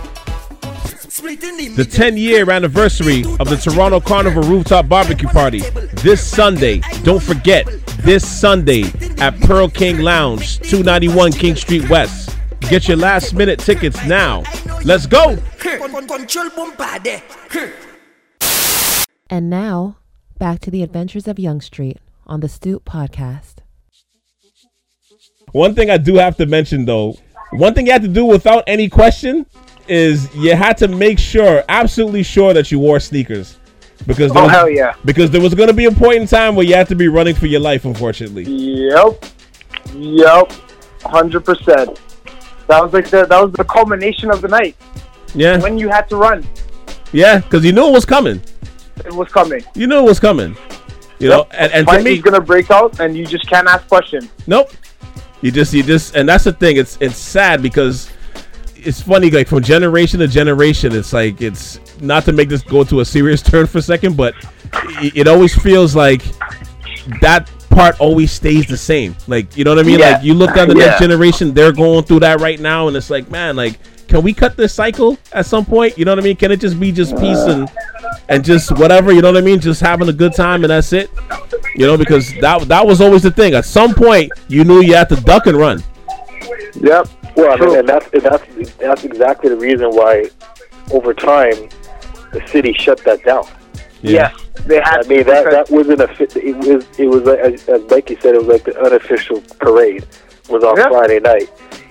The ten-year anniversary of the Toronto Carnival Rooftop Barbecue Party this Sunday. Don't forget, this Sunday at Pearl King Lounge, two ninety-one King Street West. Get your last-minute tickets now. Let's go! And now, back to the adventures of Yonge Street on the Stoop Podcast. One thing I do have to mention, though, one thing you have to do without any question is you had to make sure, absolutely sure, that you wore sneakers. Because there oh, was, hell yeah. Because there was going to be a point in time where you had to be running for your life, unfortunately. Yep. Yep. one hundred percent. That was like the, that was the culmination of the night. Yeah. When you had to run. Yeah, because you knew it was coming. It was coming. You knew it was coming. You know, and, and to fight me, is gonna break out, and you just can't ask questions. Nope. You just, you just, and that's the thing. It's, it's sad because it's funny. Like from generation to generation, it's like it's not to make this go to a serious turn for a second, but it, it always feels like that part always stays the same. Like, you know what I mean? Yeah. Like you look at the Yeah. next generation, they're going through that right now, and it's like, man, like, can we cut this cycle at some point? You know what I mean? Can it just be just peace and and just whatever? You know what I mean? Just having a good time and that's it. You know, because that that was always the thing. At some point, you knew you had to duck and run. Yep. Well, I mean, and that's and that's that's exactly the reason why, over time, the city shut that down. Yeah. Yes, they had. I mean, that that wasn't a. It was it was as, as Mikey said, it was like the unofficial parade was on Yep. Friday night,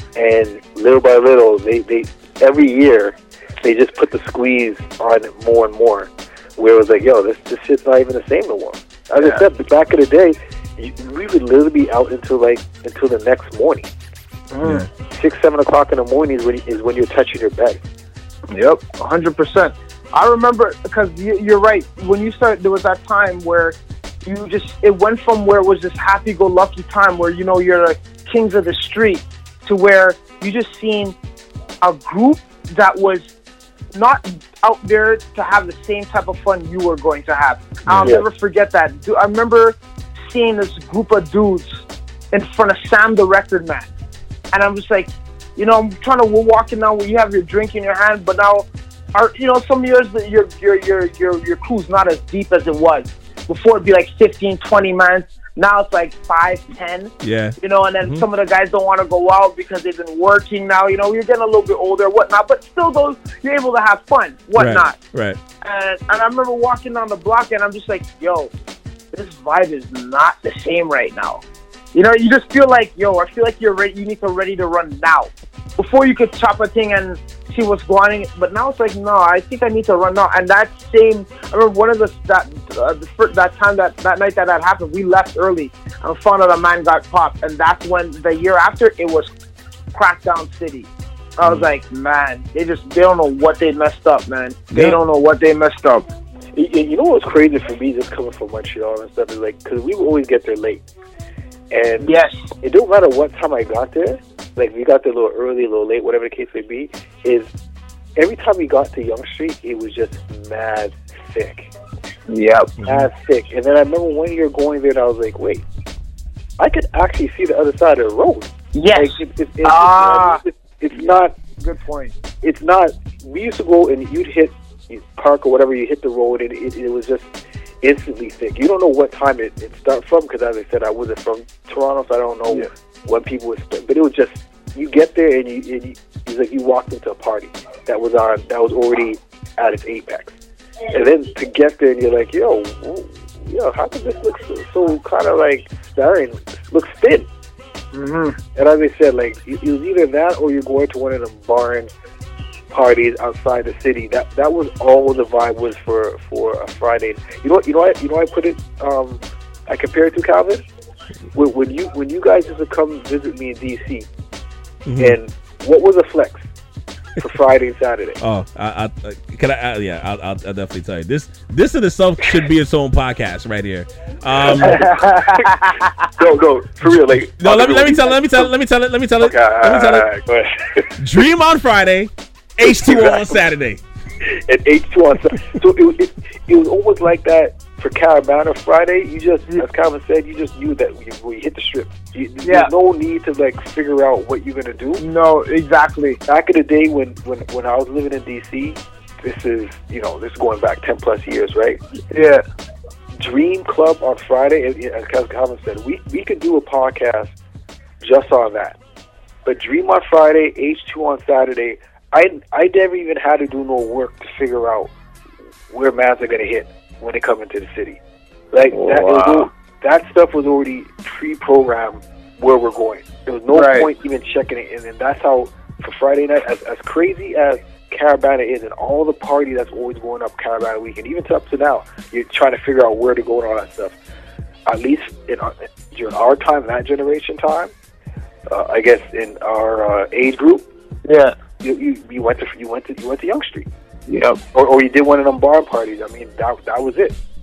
and little by little, they they every year they just put the squeeze on it more and more, where it was like, yo, this this shit's not even the same no more. As Yeah. I said, back in the day, you, we would literally be out until like until the next morning. Mm. Six, seven o'clock in the morning is when is when you're touching your bed. Yep, one hundred percent. I remember, because you, you're right, when you started, there was that time where you just, it went from where it was this happy-go-lucky time where, you know, you're like kings of the street, to where you just seen a group that was not out there to have the same type of fun you were going to have. I'll Yeah. never forget that. Du- I remember seeing this group of dudes in front of Sam the Record Man. And I'm just like, you know, I'm trying to, we're walking down where you have your drink in your hand, but now, our, you know, some years that your your your your your crew's not as deep as it was. Before it'd be like fifteen, twenty man. Now it's like five, ten. Yeah. You know, and then Mhm. some of the guys don't want to go out because they've been working now. You know, you're getting a little bit older, whatnot, but still, those you're able to have fun, whatnot. Right. Right. And, and I remember walking down the block, and I'm just like, yo, this vibe is not the same right now. You know, you just feel like, yo, I feel like you're ready. You need to ready to run now. Before you could chop a thing and see what's going on, but now it's like, no, I think I need to run now. And that same, I remember one of the that uh, the first, that time that that night that that happened, we left early and found out a man got popped, and that's when the year after it was Crackdown City. I was like, man, they just they don't know what they messed up, man. They Yeah. don't know what they messed up. You, you know what's crazy for me, just coming from Montreal and stuff, is like, because we would always get there late. And Yes. it don't matter what time I got there, like we got there a little early, a little late, whatever the case may be, is every time we got to Yonge Street, it was just mad thick. Yep. Mad thick. And then I remember one year going there and I was like, wait, I could actually see the other side of the road. Yes. Like, it, it, it, Ah. it's, it's not, Good point. it's not, we used to go and you'd hit you park or whatever, you hit the road and it, it was just instantly thick. You don't know what time it, it started from, because as I said, I wasn't from Toronto, so I don't know Yeah. when people would start. But it was just, you get there and you, and you it's like you walked into a party that was on, that was already at its apex. And then to get there and you're like, yo, yo, how does this look so, so kind of like staring, looks thin? Mm-hmm. And as I said, like, it, it was either that or you're going to one of the barn parties outside the city. That that was all the vibe was for, for a Friday. You know what? You know what? You know what I put it. Um, I compare it to, Calvin. When, when you when you guys used to come visit me in D C, Mhm. and what was a flex for Friday and Saturday? Oh, I, I can I, I yeah, I'll, I'll, I'll definitely tell you this. This in itself should be its own podcast right here. Um, no, no, for real. Like, no, let me let me tell let me tell let me tell it let me tell it Okay, let me tell it. alright, go ahead. Dream on Friday, H two O on Saturday. And H two on Saturday. So it, it it was almost like that for Caravana Friday. You just, as Calvin said, you just knew that when you, when you hit the strip, you, Yeah. there's no need to like figure out what you're gonna do. No, exactly. Back in the day when, when, when I was living in D C, this is, you know, this is going back ten plus years, right? Yeah. Dream Club on Friday, and, as Calvin said, we, we could do a podcast just on that. But Dream on Friday, H two on Saturday, I, I never even had to do no work to figure out where mans are going to hit when they come into the city. Like, that, it was, al- that stuff was already pre-programmed where we're going. There was no Right. point even checking it. And then that's how, for Friday night, as, as crazy as Caravana is and all the party that's always going up Caravana weekend, even to up to now, you're trying to figure out where to go and all that stuff. At least in our, during our time, that generation time, uh, I guess in our uh, age group, Yeah. you, you you went to you went to you went to Yonge Street, Yep. or or you did one of them bar parties. I mean, that that was it.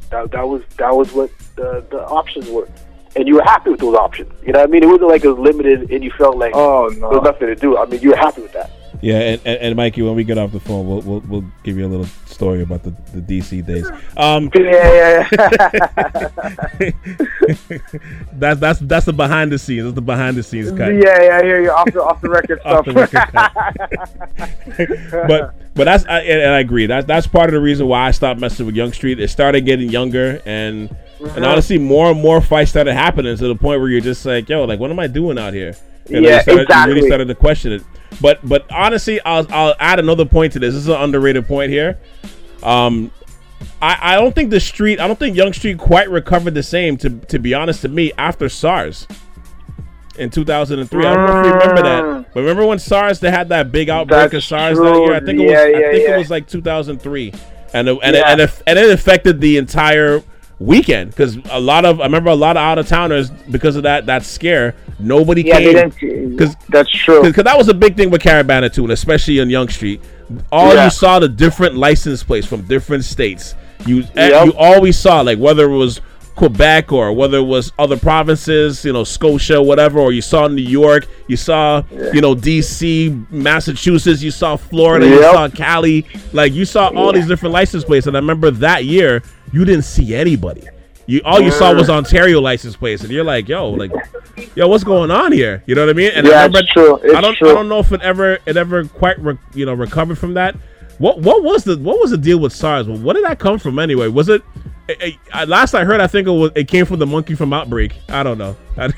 That, that was that was what the, the options were. And you were happy with those options. You know what I mean? It wasn't like it was limited and you felt like oh, no. there was nothing to do. I mean, you were happy with that. Yeah, and, and, and Mikey, when we get off the phone, we'll we'll, we'll give you a little story about the, the D C days. Um, yeah, yeah, yeah. that's that's that's the behind the scenes. That's the behind the scenes cut. Yeah, yeah, I hear you off the off the record Off stuff. the record cut. but but that's I, and, and I agree. That's that's part of the reason why I stopped messing with Young Street. It started getting younger, and mm-hmm. and honestly, more and more fights started happening to the point where you're just like, yo, like what am I doing out here? And yeah, you, started, exactly. you really started to question it. But but honestly, I'll I'll add another point to this. This is an underrated point here. Um, I, I don't think the street, I don't think Young Street quite recovered the same. To to be honest, to me, after SARS in two thousand three, I don't know if you remember that. But remember when SARS they had that big outbreak That's of SARS true. that year? I think it was Yeah, I yeah, think yeah. it was like two thousand three, and it, and Yeah. it, and, it, and it affected the entire weekend because a lot of I remember a lot of out of towners because of that that scare. Nobody Yeah, they came didn't. That's true. because that was a big thing with Carabana too, and especially on Young Street. All Yeah. you saw the different license plates from different states. You Yep. you always saw like whether it was Quebec or whether it was other provinces, you know, Scotia, whatever, or you saw New York, you saw Yeah. you know D C, Massachusetts, you saw Florida, you Yep. saw Cali, like you saw all Yeah. these different license plates. And I remember that year you didn't see anybody. You all you saw was Ontario license plates, and you're like, yo, like, yo, what's going on here? You know what I mean? And Yeah, I remember, it's true. It's I don't, true. I don't know if it ever, it ever quite, re, you know, recovered from that. What, what was the, what was the deal with SARS? Well, what did that come from anyway? Was it? it, it last I heard, I think it was, it came from the monkey from Outbreak. I don't know. That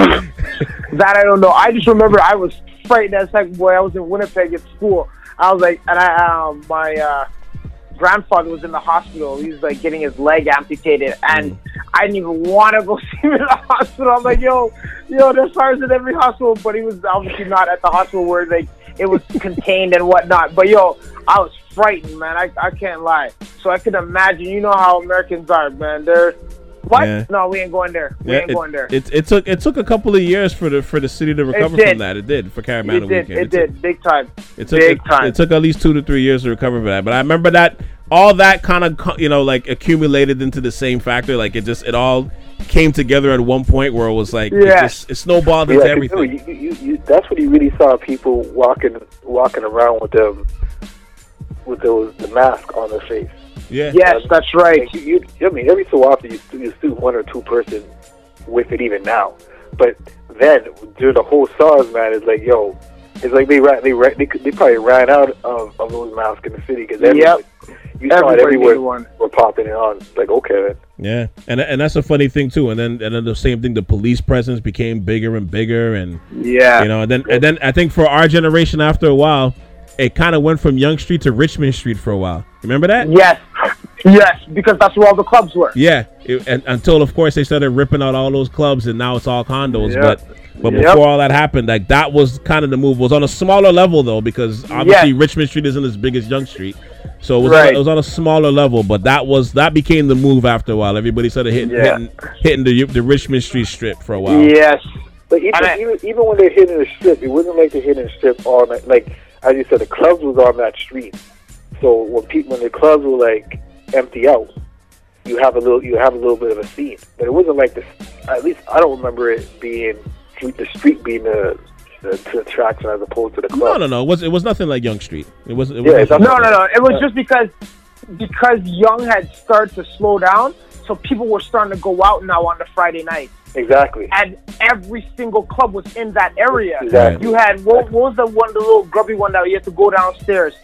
I don't know. I just remember I was frightened as heck, boy. I was in Winnipeg at school. I was like, and I, um, my uh, grandfather was in the hospital. He was like getting his leg amputated, and mm. I didn't even want to go see him in the hospital. I'm like, yo, yo, there's SARS in every hospital, but he was obviously not at the hospital where like it was contained and whatnot. But yo, I was frightened, man. I I can't lie. So I can imagine. You know how Americans are, man. They're what? Yeah. No, we ain't going there. We yeah, ain't it, going there. It, it took it took a couple of years for the for the city to recover from that. It did for Carabana It did. weekend. It, it did. Took, big time. It took big it, time. It took at least two to three years to recover from that. But I remember that all that kind of you know like accumulated into the same factor. Like it just it all came together at one point where it was like Yeah. it just it snowballed into Yeah, everything. you, you, you, that's when you really saw people walking walking around with them with those the mask on their face. Yeah. Yes, that's right. Like, you, you, I mean, every so often you still, you see one or two person with it even now. But then during the whole SARS, man, it's like, yo, it's like they ran, they ran, they, they probably ran out of, of those masks in the city because Yep. you saw Everybody it everywhere. needed one. Were popping it on. It's like, okay, then. Yeah, and and that's a funny thing too. And then and then the same thing, the police presence became bigger and bigger, and Yeah. you know, and then and then I think for our generation, after a while, it kind of went from Young Street to Richmond Street for a while. Remember that? Yes. Yes, because that's where all the clubs were. Yeah, it, and, until of course they started ripping out all those clubs, and now it's all condos. Yep. But but Yep. before all that happened, like that was kind of the move. It was on a smaller level though, because obviously Yes. Richmond Street isn't as big as Young Street, so it was Right. on, it was on a smaller level. But that was that became the move after a while. Everybody started hitting Yeah. hitting, hitting the the Richmond Street strip for a while. Yes. But even, I- even even when they're hitting the strip, it wasn't like they're hitting the strip all night. Like as you said, the clubs was on that street. So when people when the clubs were like empty out, you have a little you have a little bit of a scene. But it wasn't like this. At least I don't remember it being the street being the the, the attraction as opposed to the club. No, no, no. It was it was nothing like Young Street. It was. It was Yeah, nothing- it's No, no, no. It was just because because Young had started to slow down, so people were starting to go out now on the Friday night. Exactly. And every single club was in that area. Exactly. You had what, what was the one, the little grubby one that you had to go downstairs?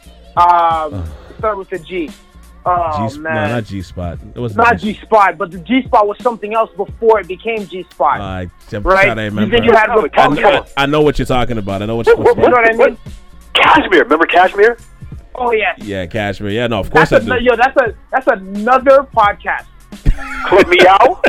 Um, start with a G. Oh G, man, no, not G Spot. It was not G Spot, but the G Spot was something else before it became G Spot. I I'm right? trying to remember. Then you had I- Republic. I, I know what you're talking about. I know what you're You know what I mean? Cashmere. Remember Cashmere? Oh yes. Yeah, Cashmere. Yeah, no, of course That's I a, do. yo, that's a that's another podcast. Club Meow?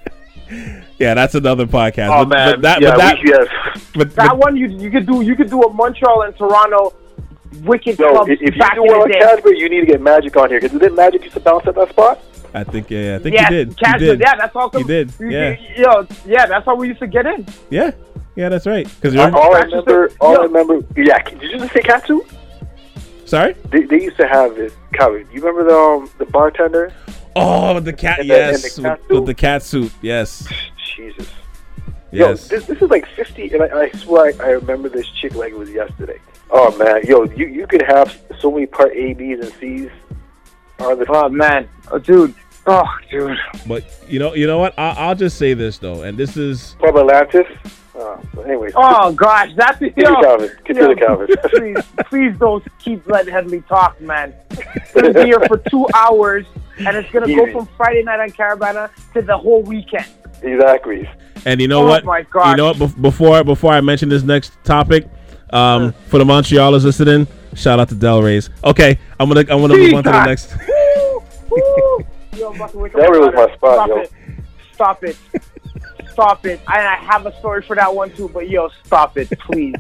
Yeah, that's another podcast. Oh but, man, but that, yeah, but that, we, yes. but, That but- one you you could do you could do a Montreal and Toronto wicked Yo, clubs if, if you back do in well the on day. Cashmere, you need to get Magic on here. Because didn't Magic used to bounce at that spot? I think yeah, I think Yeah, you did. Cashmere, you did. yeah, that's all. You did, you- yeah. you- Yo, yeah, that's how we used to get in. Yeah, yeah, that's right. Because All I That's just remember, a- all yo. I remember, yeah. Did you just say Katsu? sorry. They, they used to have this. Calvin, you remember the um, the bartender? Oh, with the cat, And the- yes, and the cat with, with soup. the cat soup, yes, Jesus. yes. Yo, this, this is like fifty, and I, I swear I, I remember this chick like it was yesterday. Oh man, yo, you you could have so many part A, B's, and C's on the. Oh man, oh, dude. Oh, dude. But you know, you know what? I, I'll just say this though, and this is Club Atlantis. Uh, but anyways, Oh gosh, that's it. Continue, Calvin. Continue, Calvin. please, please don't keep letting Headley talk, man. It's gonna be here for two hours, and it's gonna go Easy. from Friday night on Caravana to the whole weekend. exactly. And you know Oh what? my gosh. You know what? Bef- Before before I mention this next topic, um, for the Montrealers listening, shout out to Del Rey's. Okay, I'm gonna I'm gonna move on to the next. Woo! Yo, I'm about to wake up That my was daughter. my spot, Stop yo. it. Stop it. Stop it. I, I have a story for that one too, but yo, stop it, please.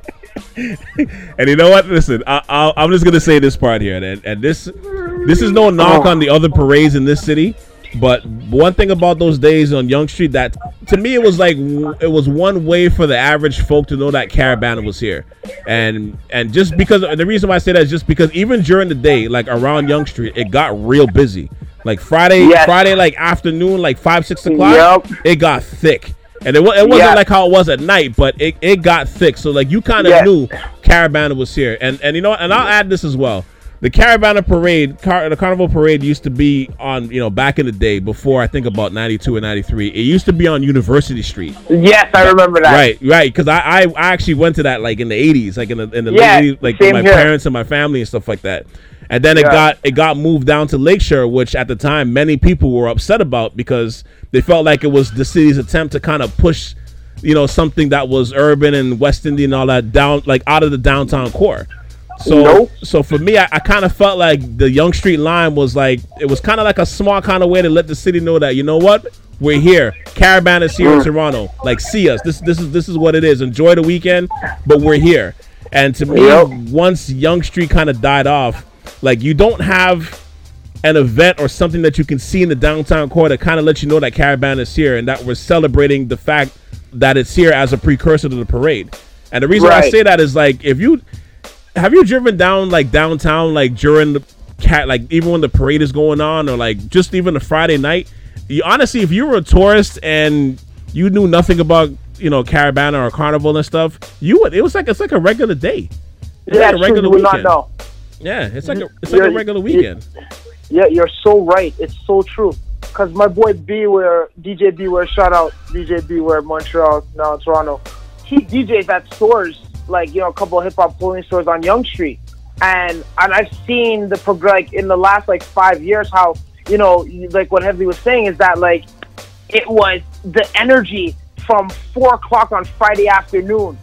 And you know what? Listen, I, I'll, I'm just gonna say this part here, and, and this this is no knock Oh. on the other parades in this city, but one thing about those days on Yonge Street that to me it was like w- it was one way for the average folk to know that Caravana was here, and and just because the reason why I say that is just because even during the day, like around Yonge Street, it got real busy. Like Friday, Yes. Friday, like afternoon, like five, six o'clock, Yep. it got thick. And it, wa- it wasn't Yeah. like how it was at night, but it, it got thick. So like you kind of Yes. knew Caravana was here. And and you know, and I'll add this as well. The Caravana parade, car, the Carnival parade used to be on, you know, back in the day before I think about ninety-two and ninety-three. It used to be on University Street. Yes, I remember that. Right, right. Because I, I I actually went to that like in the eighties, like in the in the Yeah, late eighties, like same with my here. parents and my family and stuff like that. And then it Yeah. got it got moved down to Lakeshore, which at the time many people were upset about because they felt like it was the city's attempt to kind of push, you know, something that was urban and West Indian and all that down, like out of the downtown core. So, Nope. so for me, I, I kind of felt like the Yonge Street line was like it was kind of like a small kind of way to let the city know that, you know what, we're here. Caravana is here in Toronto. Like, see us. This this is this is what it is. Enjoy the weekend, but we're here. And to me, Yep. once Yonge Street kind of died off, like you don't have an event or something that you can see in the downtown core that kind of lets you know that Caravana is here and that we're celebrating the fact that it's here as a precursor to the parade. And the reason why I Right. say that is like if you have you driven down like downtown like during the cat like even when the parade is going on or like just even a Friday night, you honestly if you were a tourist and you knew nothing about, you know, Caravana or Carnival and stuff, you would it was like it's like a regular day. It's Yeah, like a true, regular you would not weekend. know. Yeah, it's like a it's like a You're- regular you- weekend. Yeah, you're so right. It's so true. Because my boy Beware, D J Beware, shout out D J Beware, Montreal, now in Toronto. He D Js at stores, like, you know, a couple of hip hop clothing stores on Yonge Street. And and I've seen the prog- like in the last like five years how, you know, like what Headley was saying is that like it was the energy from four o'clock on Friday afternoon.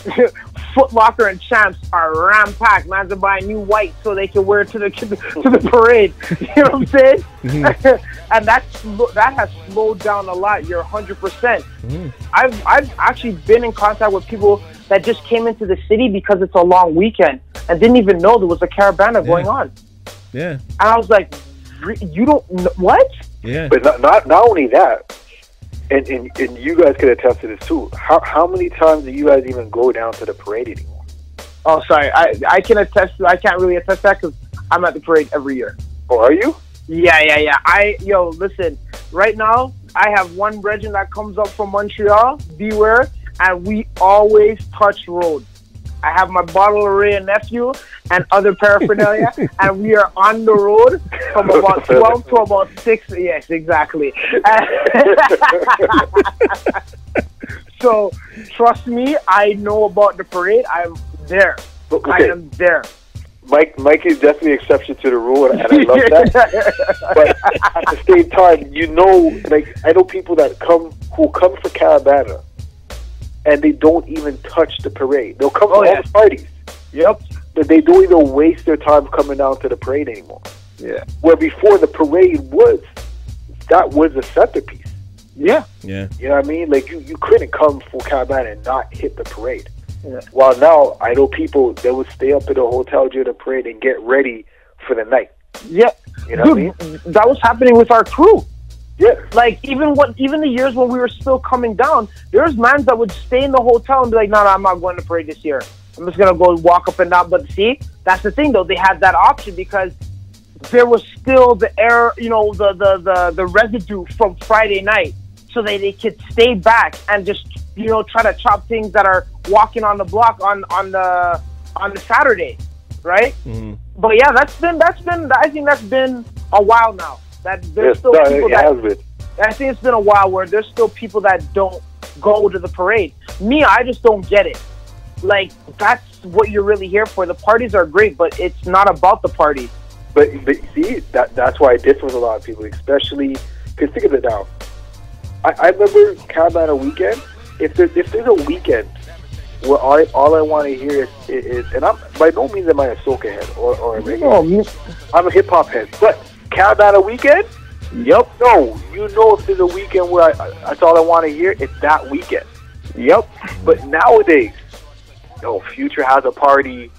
Foot Locker and Champs are ram packed. Man's are buying new white so they can wear it to the to the parade. You know what I'm saying? And that's that has slowed down a lot. You're one hundred percent. I've I've actually been in contact with people that just came into the city because it's a long weekend and didn't even know there was a Caravana going on. Yeah, And I was like, "Re- you don't kn- what? yeah. But not not, not only that, and, and and you guys could attest to this too. How how many times do you guys even go down to the parade anymore? Oh, sorry. I I can attest. I can't really attest that because I'm at the parade every year. Or are you? Yeah, yeah, yeah. I yo, listen. Right now, I have one regiment that comes up from Montreal, Beware, and we always touch road. I have my bottle of Ray and Nephew and other paraphernalia, and we are on the road from about twelve to about six. Yes, exactly. So, trust me, I know about the parade. I'm there. Okay. I am there. Mike Mike is definitely an exception to the rule, and I love that. But at the same time, you know, like I know people that come who come for Caravana, and they don't even touch the parade. They'll come Oh, to yeah. all the parties, Yep. but they don't even waste their time coming down to the parade anymore. Yeah. Where before the parade was, that was a centerpiece. Yeah. Yeah. You know what I mean? Like you, you couldn't come for Caravana and not hit the parade. Yeah. While now, I know people that would stay up at the hotel during the parade and get ready for the night. Yeah. You know Dude, what I mean? that was happening with our crew. Yeah. Like even what even the years when we were still coming down, there's mans that would stay in the hotel and be like, no, no, I'm not going to parade this year. I'm just gonna go walk up and down. But see, that's the thing though, they had that option because there was still the air, you know, the, the, the, the residue from Friday night, so that they could stay back and just, you know, try to chop things that are walking on the block on, on the on the Saturday, right? Mm-hmm. But yeah, that's been that's been I think that's been a while now. That there's yes, still no, people it that has been. I think it's been a while where there's still people that don't go to the parade. Me, I just don't get it. Like, that's what you're really here for. The parties are great, but it's not about the party. But, but see, that that's why I differ with a lot of people, especially, because think of it now. I, I remember Carabana weekend. If, there, if there's a weekend where all I, all I want to hear is, is, and I'm by no means am I a soca head or, or a reggae. No, I'm a hip-hop head. But Carabana weekend? Yep. No, you know if there's a weekend where I, that's all I want to hear, it's that weekend. Yep. But nowadays, yo, Future has a party,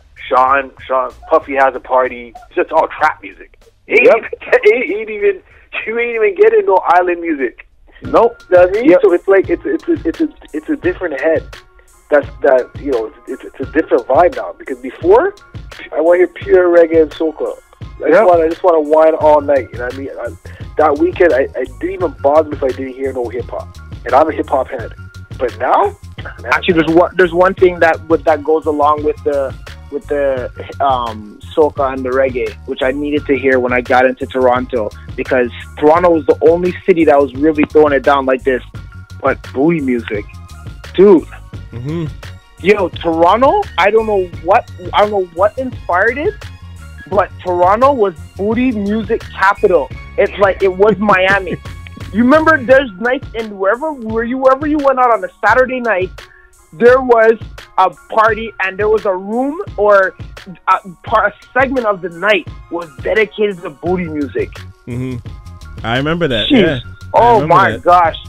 Sean, Sean, Puffy has a party. It's just all trap music. Ain't, yep. even, ain't, ain't even, you ain't even getting no island music. Nope. You know what I mean? Yep. So it's like it's it's a, it's a it's a different head. That's that you know it's it's a different vibe now. Because before, I want to hear pure reggae and soca. I yep. just want I just want to whine all night. You know what I mean? I, that weekend, I, I didn't even bother me if I didn't hear no hip hop, and I'm a hip hop head. But now, man, actually, there's one there's one thing that with that goes along with the with the um, soca and the reggae, which I needed to hear when I got into Toronto, because Toronto was the only city that was really throwing it down like this. But booty music, dude. Mm-hmm. Yo, Toronto. I don't know what I don't know what inspired it, but Toronto was booty music capital. It's like it was Miami. You remember there's nights in wherever where you wherever you went out on a Saturday night, there was a party and there was a room or a, part, a segment of the night was dedicated to booty music. Mm-hmm. I remember that. Jeez. Yeah. Oh my that. gosh.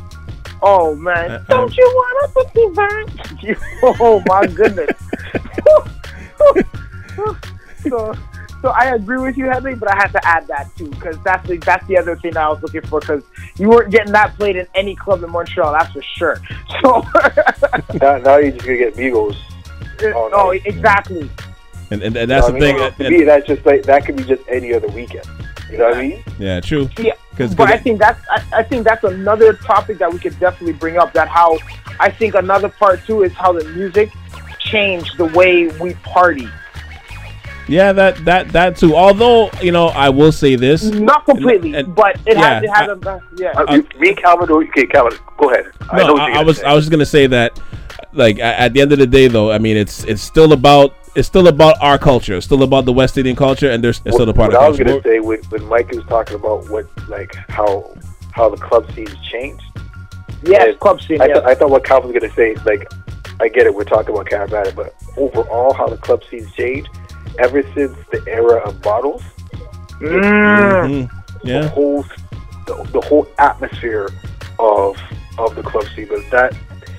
Oh man. Uh, Don't um, you want to be back? Oh my goodness. so, so I agree with you, Headley, but I had to add that too, because that's the that's the other thing I was looking for, because you weren't getting that played in any club in Montreal, that's for sure. So now, now you're just gonna get Migos. Oh, oh exactly. And and, and that's you know the thing. I mean? To me, that's just like that could be just any other weekend. You know what I mean? Yeah, true. Yeah, Cause, but cause I think that's I, I think that's another topic that we could definitely bring up. That how I think another part too is how the music changed the way we party. Yeah, that that that too. Although, you know, I will say this, not completely, and, and, but it yeah, has it has I, a yeah. Uh, me, Calvin, okay, Calvin, go ahead. No, I, know I, I was say. I was just gonna say that, like at the end of the day, though, I mean, it's it's still about it's still about our culture, it's still about the West Indian culture, and there's it's still a part what of. I was culture. gonna say when, when Mike was talking about what like how how the club scene's changed. Yes, club scene. I, yeah. th- I thought what Calvin was gonna say, like, I get it, we're talking about Carabana, but overall, how the club scene's changed. Ever since the era of bottles, mm. yeah, the whole the, the whole atmosphere of of the club scene. But that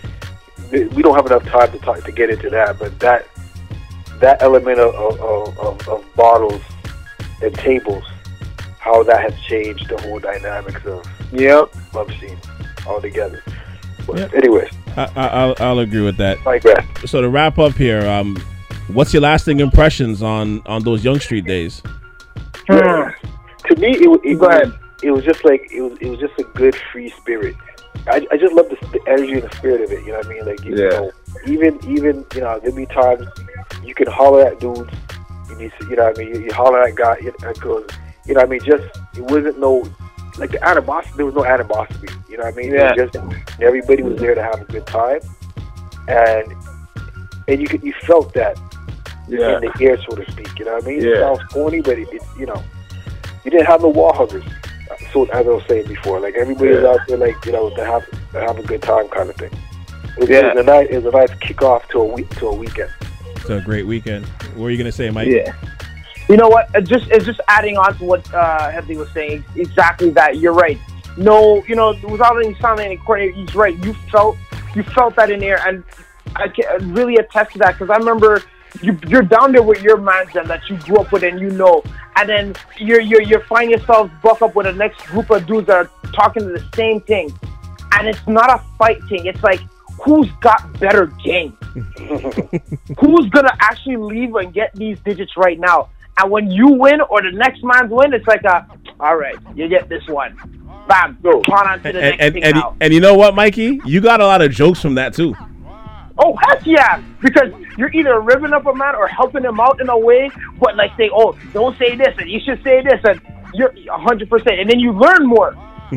we don't have enough time to talk to get into that. But that that element of of, of, of bottles and tables, how that has changed the whole dynamics of yep club scene altogether. But yep. anyways, I, I, I'll I'll agree with that. I agree. So to wrap up here, um. what's your lasting impressions on, on those Yonge Street days? Yeah. To me, it, it, it, was, it was just like it was. It was just a good free spirit. I, I just love the, the energy and the spirit of it. You know what I mean? Like you yeah. know, even even you know, there'll be times you can holler at dudes. You need, you know what I mean? You, you holler at guys, at girls. You know what I mean? Just it wasn't no like the animosity. There was no animosity. You know what I mean? Yeah. It was just everybody was there to have a good time, and and you could you felt that. Yeah. In the air, so to speak. You know what I mean? Yeah. It sounds corny, but it, it, you know, you didn't have no wall huggers. So as I was saying before, like everybody was yeah. out there, like you know, to have to have a good time, kind of thing. It was, yeah. it was a nice, it was a nice kickoff to a week to a weekend. It's a great weekend. What were you gonna say, Mike? Yeah. You know what? It just it's just adding on to what uh, Headley was saying. Exactly that. You're right. No, you know, without any sounding any corny, he's right. You felt you felt that in there, and I can really attest to that because I remember. You, you're down there with your mans and that you grew up with and you know, and then you're you you find yourself buck up with the next group of dudes that are talking to the same thing, and it's not a fight thing. It's like who's got better game, who's gonna actually leave and get these digits right now, And when you win or the next man's win, it's like a, all right, you get this one. Bam, go on, on to the and, next and, thing and, now. and you know what, Mikey? You got a lot of jokes from that too. Oh, heck yeah. Because you're either ripping up a man or helping him out in a way, but like say, oh, don't say this and you should say this, and you're one hundred percent. And then you learn more.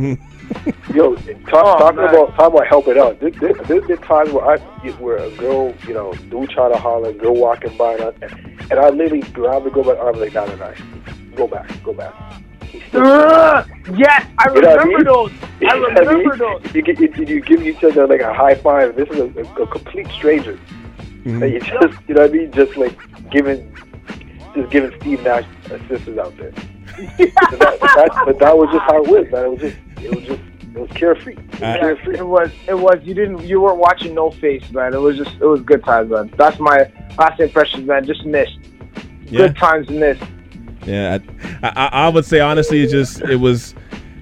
Yo, talk, Oh, talking man. about talking about helping out. There, there, there's been times where I, where a girl, you know, do try to holler, a girl walking by, and I, and I literally grab and go back. I'm like, no, no, no, go back, go back. Ugh, yes, I You know what I remember mean? those. You I know what I mean? remember those. You, get, you, you give each other like a high five. This is a, a, a complete stranger. Mhm. And you just, you know what I mean? Just like giving, just giving Steve Nash assistance out there. But that, that, but that was just how it was, man. It was just, it was just, it was carefree. It was Uh, carefree. It was, it was. You didn't, you weren't watching No Face, man. It was just, it was good times, man. That's my last impressions, man. Just missed. Yeah. Good times missed. Yeah, I, I, I would say honestly, it just it was,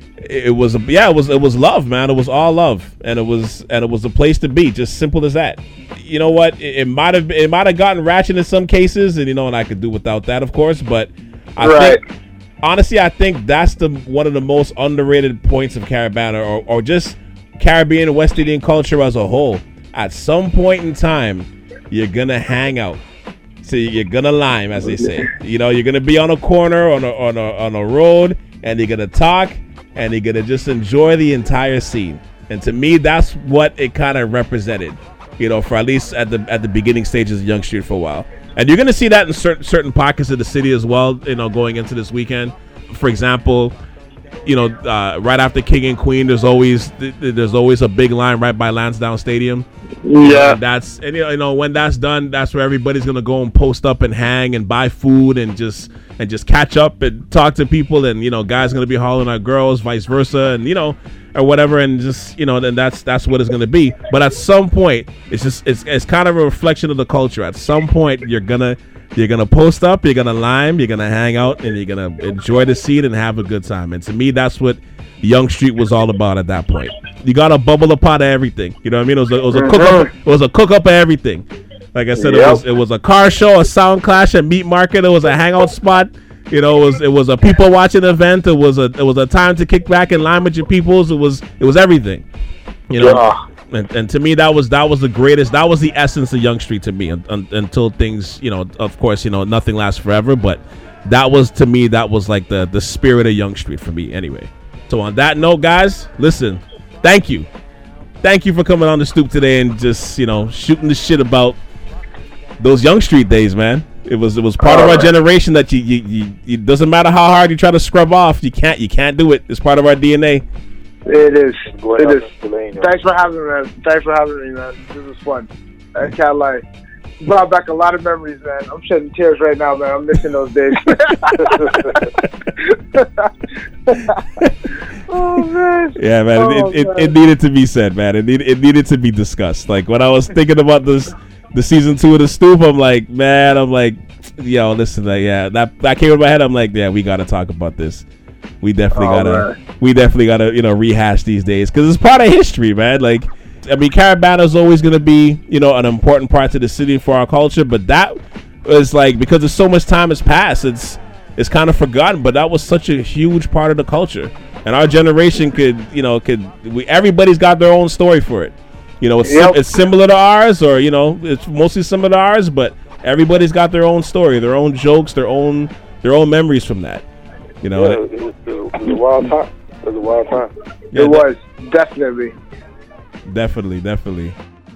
it was yeah, it was it was love, man. It was all love, and it was and it was a place to be. Just simple as that. You know what? It, it might have it might have gotten ratchet in some cases, and you know, and I could do without that, of course. But I Right. think honestly, I think that's the one of the most underrated points of Caribana, or or just Caribbean and West Indian culture as a whole. At some point in time, you're gonna hang out. So you're gonna lime, as they say. You know, you're gonna be on a corner, on a on a on a road, and you're gonna talk, and you're gonna just enjoy the entire scene. And to me, that's what it kind of represented. You know, for at least at the at the beginning stages of Yonge Street for a while. And you're gonna see that in certain certain pockets of the city as well. You know, going into this weekend, for example, you know, uh, right after King and Queen, there's always there's always a big line right by Lansdowne Stadium. Yeah. And that's and you know when that's done, that's where everybody's gonna go and post up and hang and buy food and just and just catch up and talk to people, and you know guys gonna be hollering at girls, vice versa, and you know or whatever, and just you know then that's that's what it's gonna be. But at some point, it's just it's it's kind of a reflection of the culture. At some point, you're gonna you're gonna post up, you're gonna lime, you're gonna hang out, and you're gonna enjoy the scene and have a good time. And to me, that's what Yonge Street was all about at that point. You got to bubble a pot of everything. You know what I mean? It was a, it was a cook up. It was a cook up of everything. Like I said, Yep. it was it was a car show, a sound clash, a meat market. It was a hangout spot. You know, it was it was a people watching event. It was a it was a time to kick back and line with your peoples. It was it was everything. You know, Yeah. and, and to me that was that was the greatest. That was the essence of Yonge Street to me. Un, un, until things, you know, of course, you know, nothing lasts forever. But that was to me that was like the the spirit of Yonge Street for me. Anyway, so on that note, guys, listen. Thank you. Thank you for coming on the stoop today and just, you know, shooting the shit about those Yonge Street days, man. It was it was part All of our right. generation that you, you, you it doesn't matter how hard you try to scrub off, you can't you can't do it. It's part of our D N A. It is. Going It out is. the lane, yo. Thanks for having me, man. Thanks for having me, man. This was fun. I can't lie. Brought back a lot of memories, man. I'm shedding tears right now, man. I'm missing those days. Oh, man. Yeah, man. Oh, it, it, man. it needed to be said, man. It need, it needed to be discussed. Like when I was thinking about this the season two of the stoop, I'm like, man, I'm like, yo, listen, like, yeah, that that came in my head. I'm like, yeah, we gotta talk about this. We definitely Oh, gotta man. we definitely gotta, you know, rehash these days because it's part of history, man. Like I mean, Caribana is always going to be, you know, an important part to the city for our culture. But that was like, because there's so much time has passed, it's it's kind of forgotten. But that was such a huge part of the culture. And our generation could, you know, could we everybody's got their own story for it. You know, it's, Yep. sim- it's similar to ours, or, you know, it's mostly similar to ours. But everybody's got their own story, their own jokes, their own their own memories from that. You know, Yeah, it was, it was a wild time. It was a wild time. Yeah, It was. Definitely. Definitely, definitely.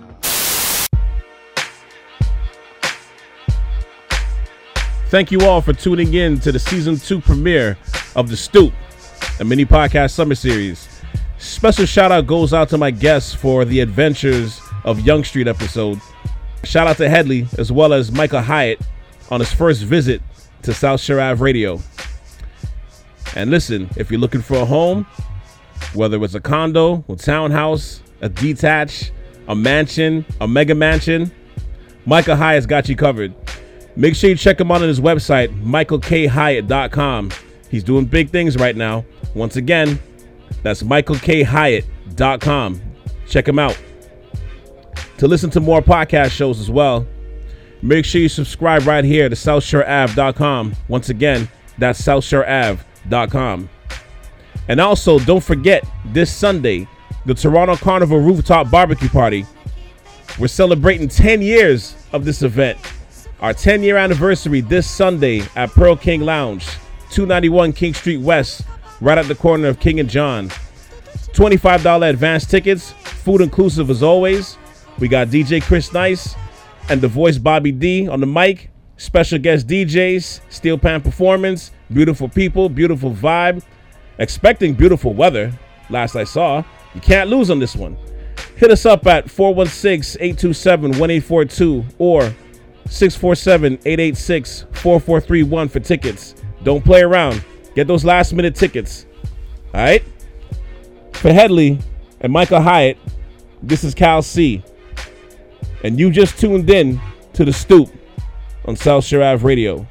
Thank you all for tuning in to the season two premiere of The Stoop, a mini podcast summer series. Special shout out goes out to my guests for the Adventures of Yonge Street episode. Shout out to Headley as well as Michael Hyatt on his first visit to South Shore Ave Radio. And listen, if you're looking for a home, whether it's a condo, a townhouse, a detached, a mansion, a mega mansion, Michael Hyatt's got you covered. Make sure you check him out on his website, michael k hyatt dot com. He's doing big things right now. Once again, that's michael k hyatt dot com. Check him out. To listen to more podcast shows as well, Make sure you subscribe right here to south shore ave dot com. Once again, that's south shore ave dot com. And also, don't forget, this Sunday, the Toronto Carnival Rooftop Barbecue Party. We're celebrating ten years of this event. Our ten-year anniversary this Sunday at Pearl King Lounge, two ninety-one King Street West, right at the corner of King and John. twenty-five dollars advance tickets, food inclusive as always. We got D J Chris Nice and the voice Bobby D on the mic. Special guest D Js, steel pan performance, beautiful people, beautiful vibe. Expecting beautiful weather, last I saw. You can't lose on this one. Hit us up at four one six, eight two seven, one eight four two or six four seven, eight eight six, four four three one for tickets. Don't play around. Get those last minute tickets. All right? For Headley and Michael Hyatt, this is Cal C. And you just tuned in to The Stoop on South Shore Ave Radio.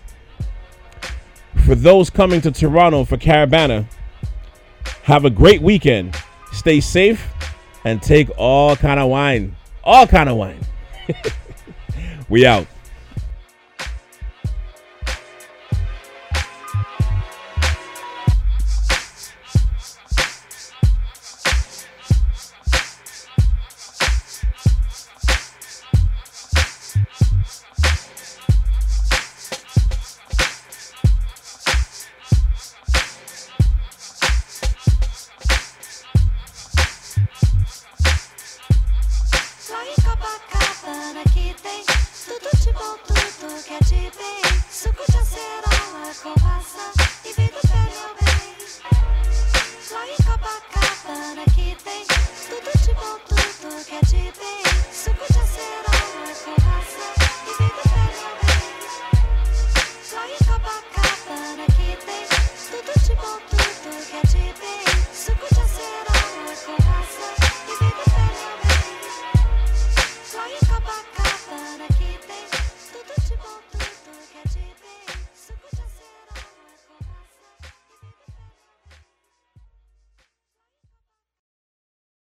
For those coming to Toronto for Caribana, have a great weekend. Stay safe and take all kind of wine. All kind of wine. We out.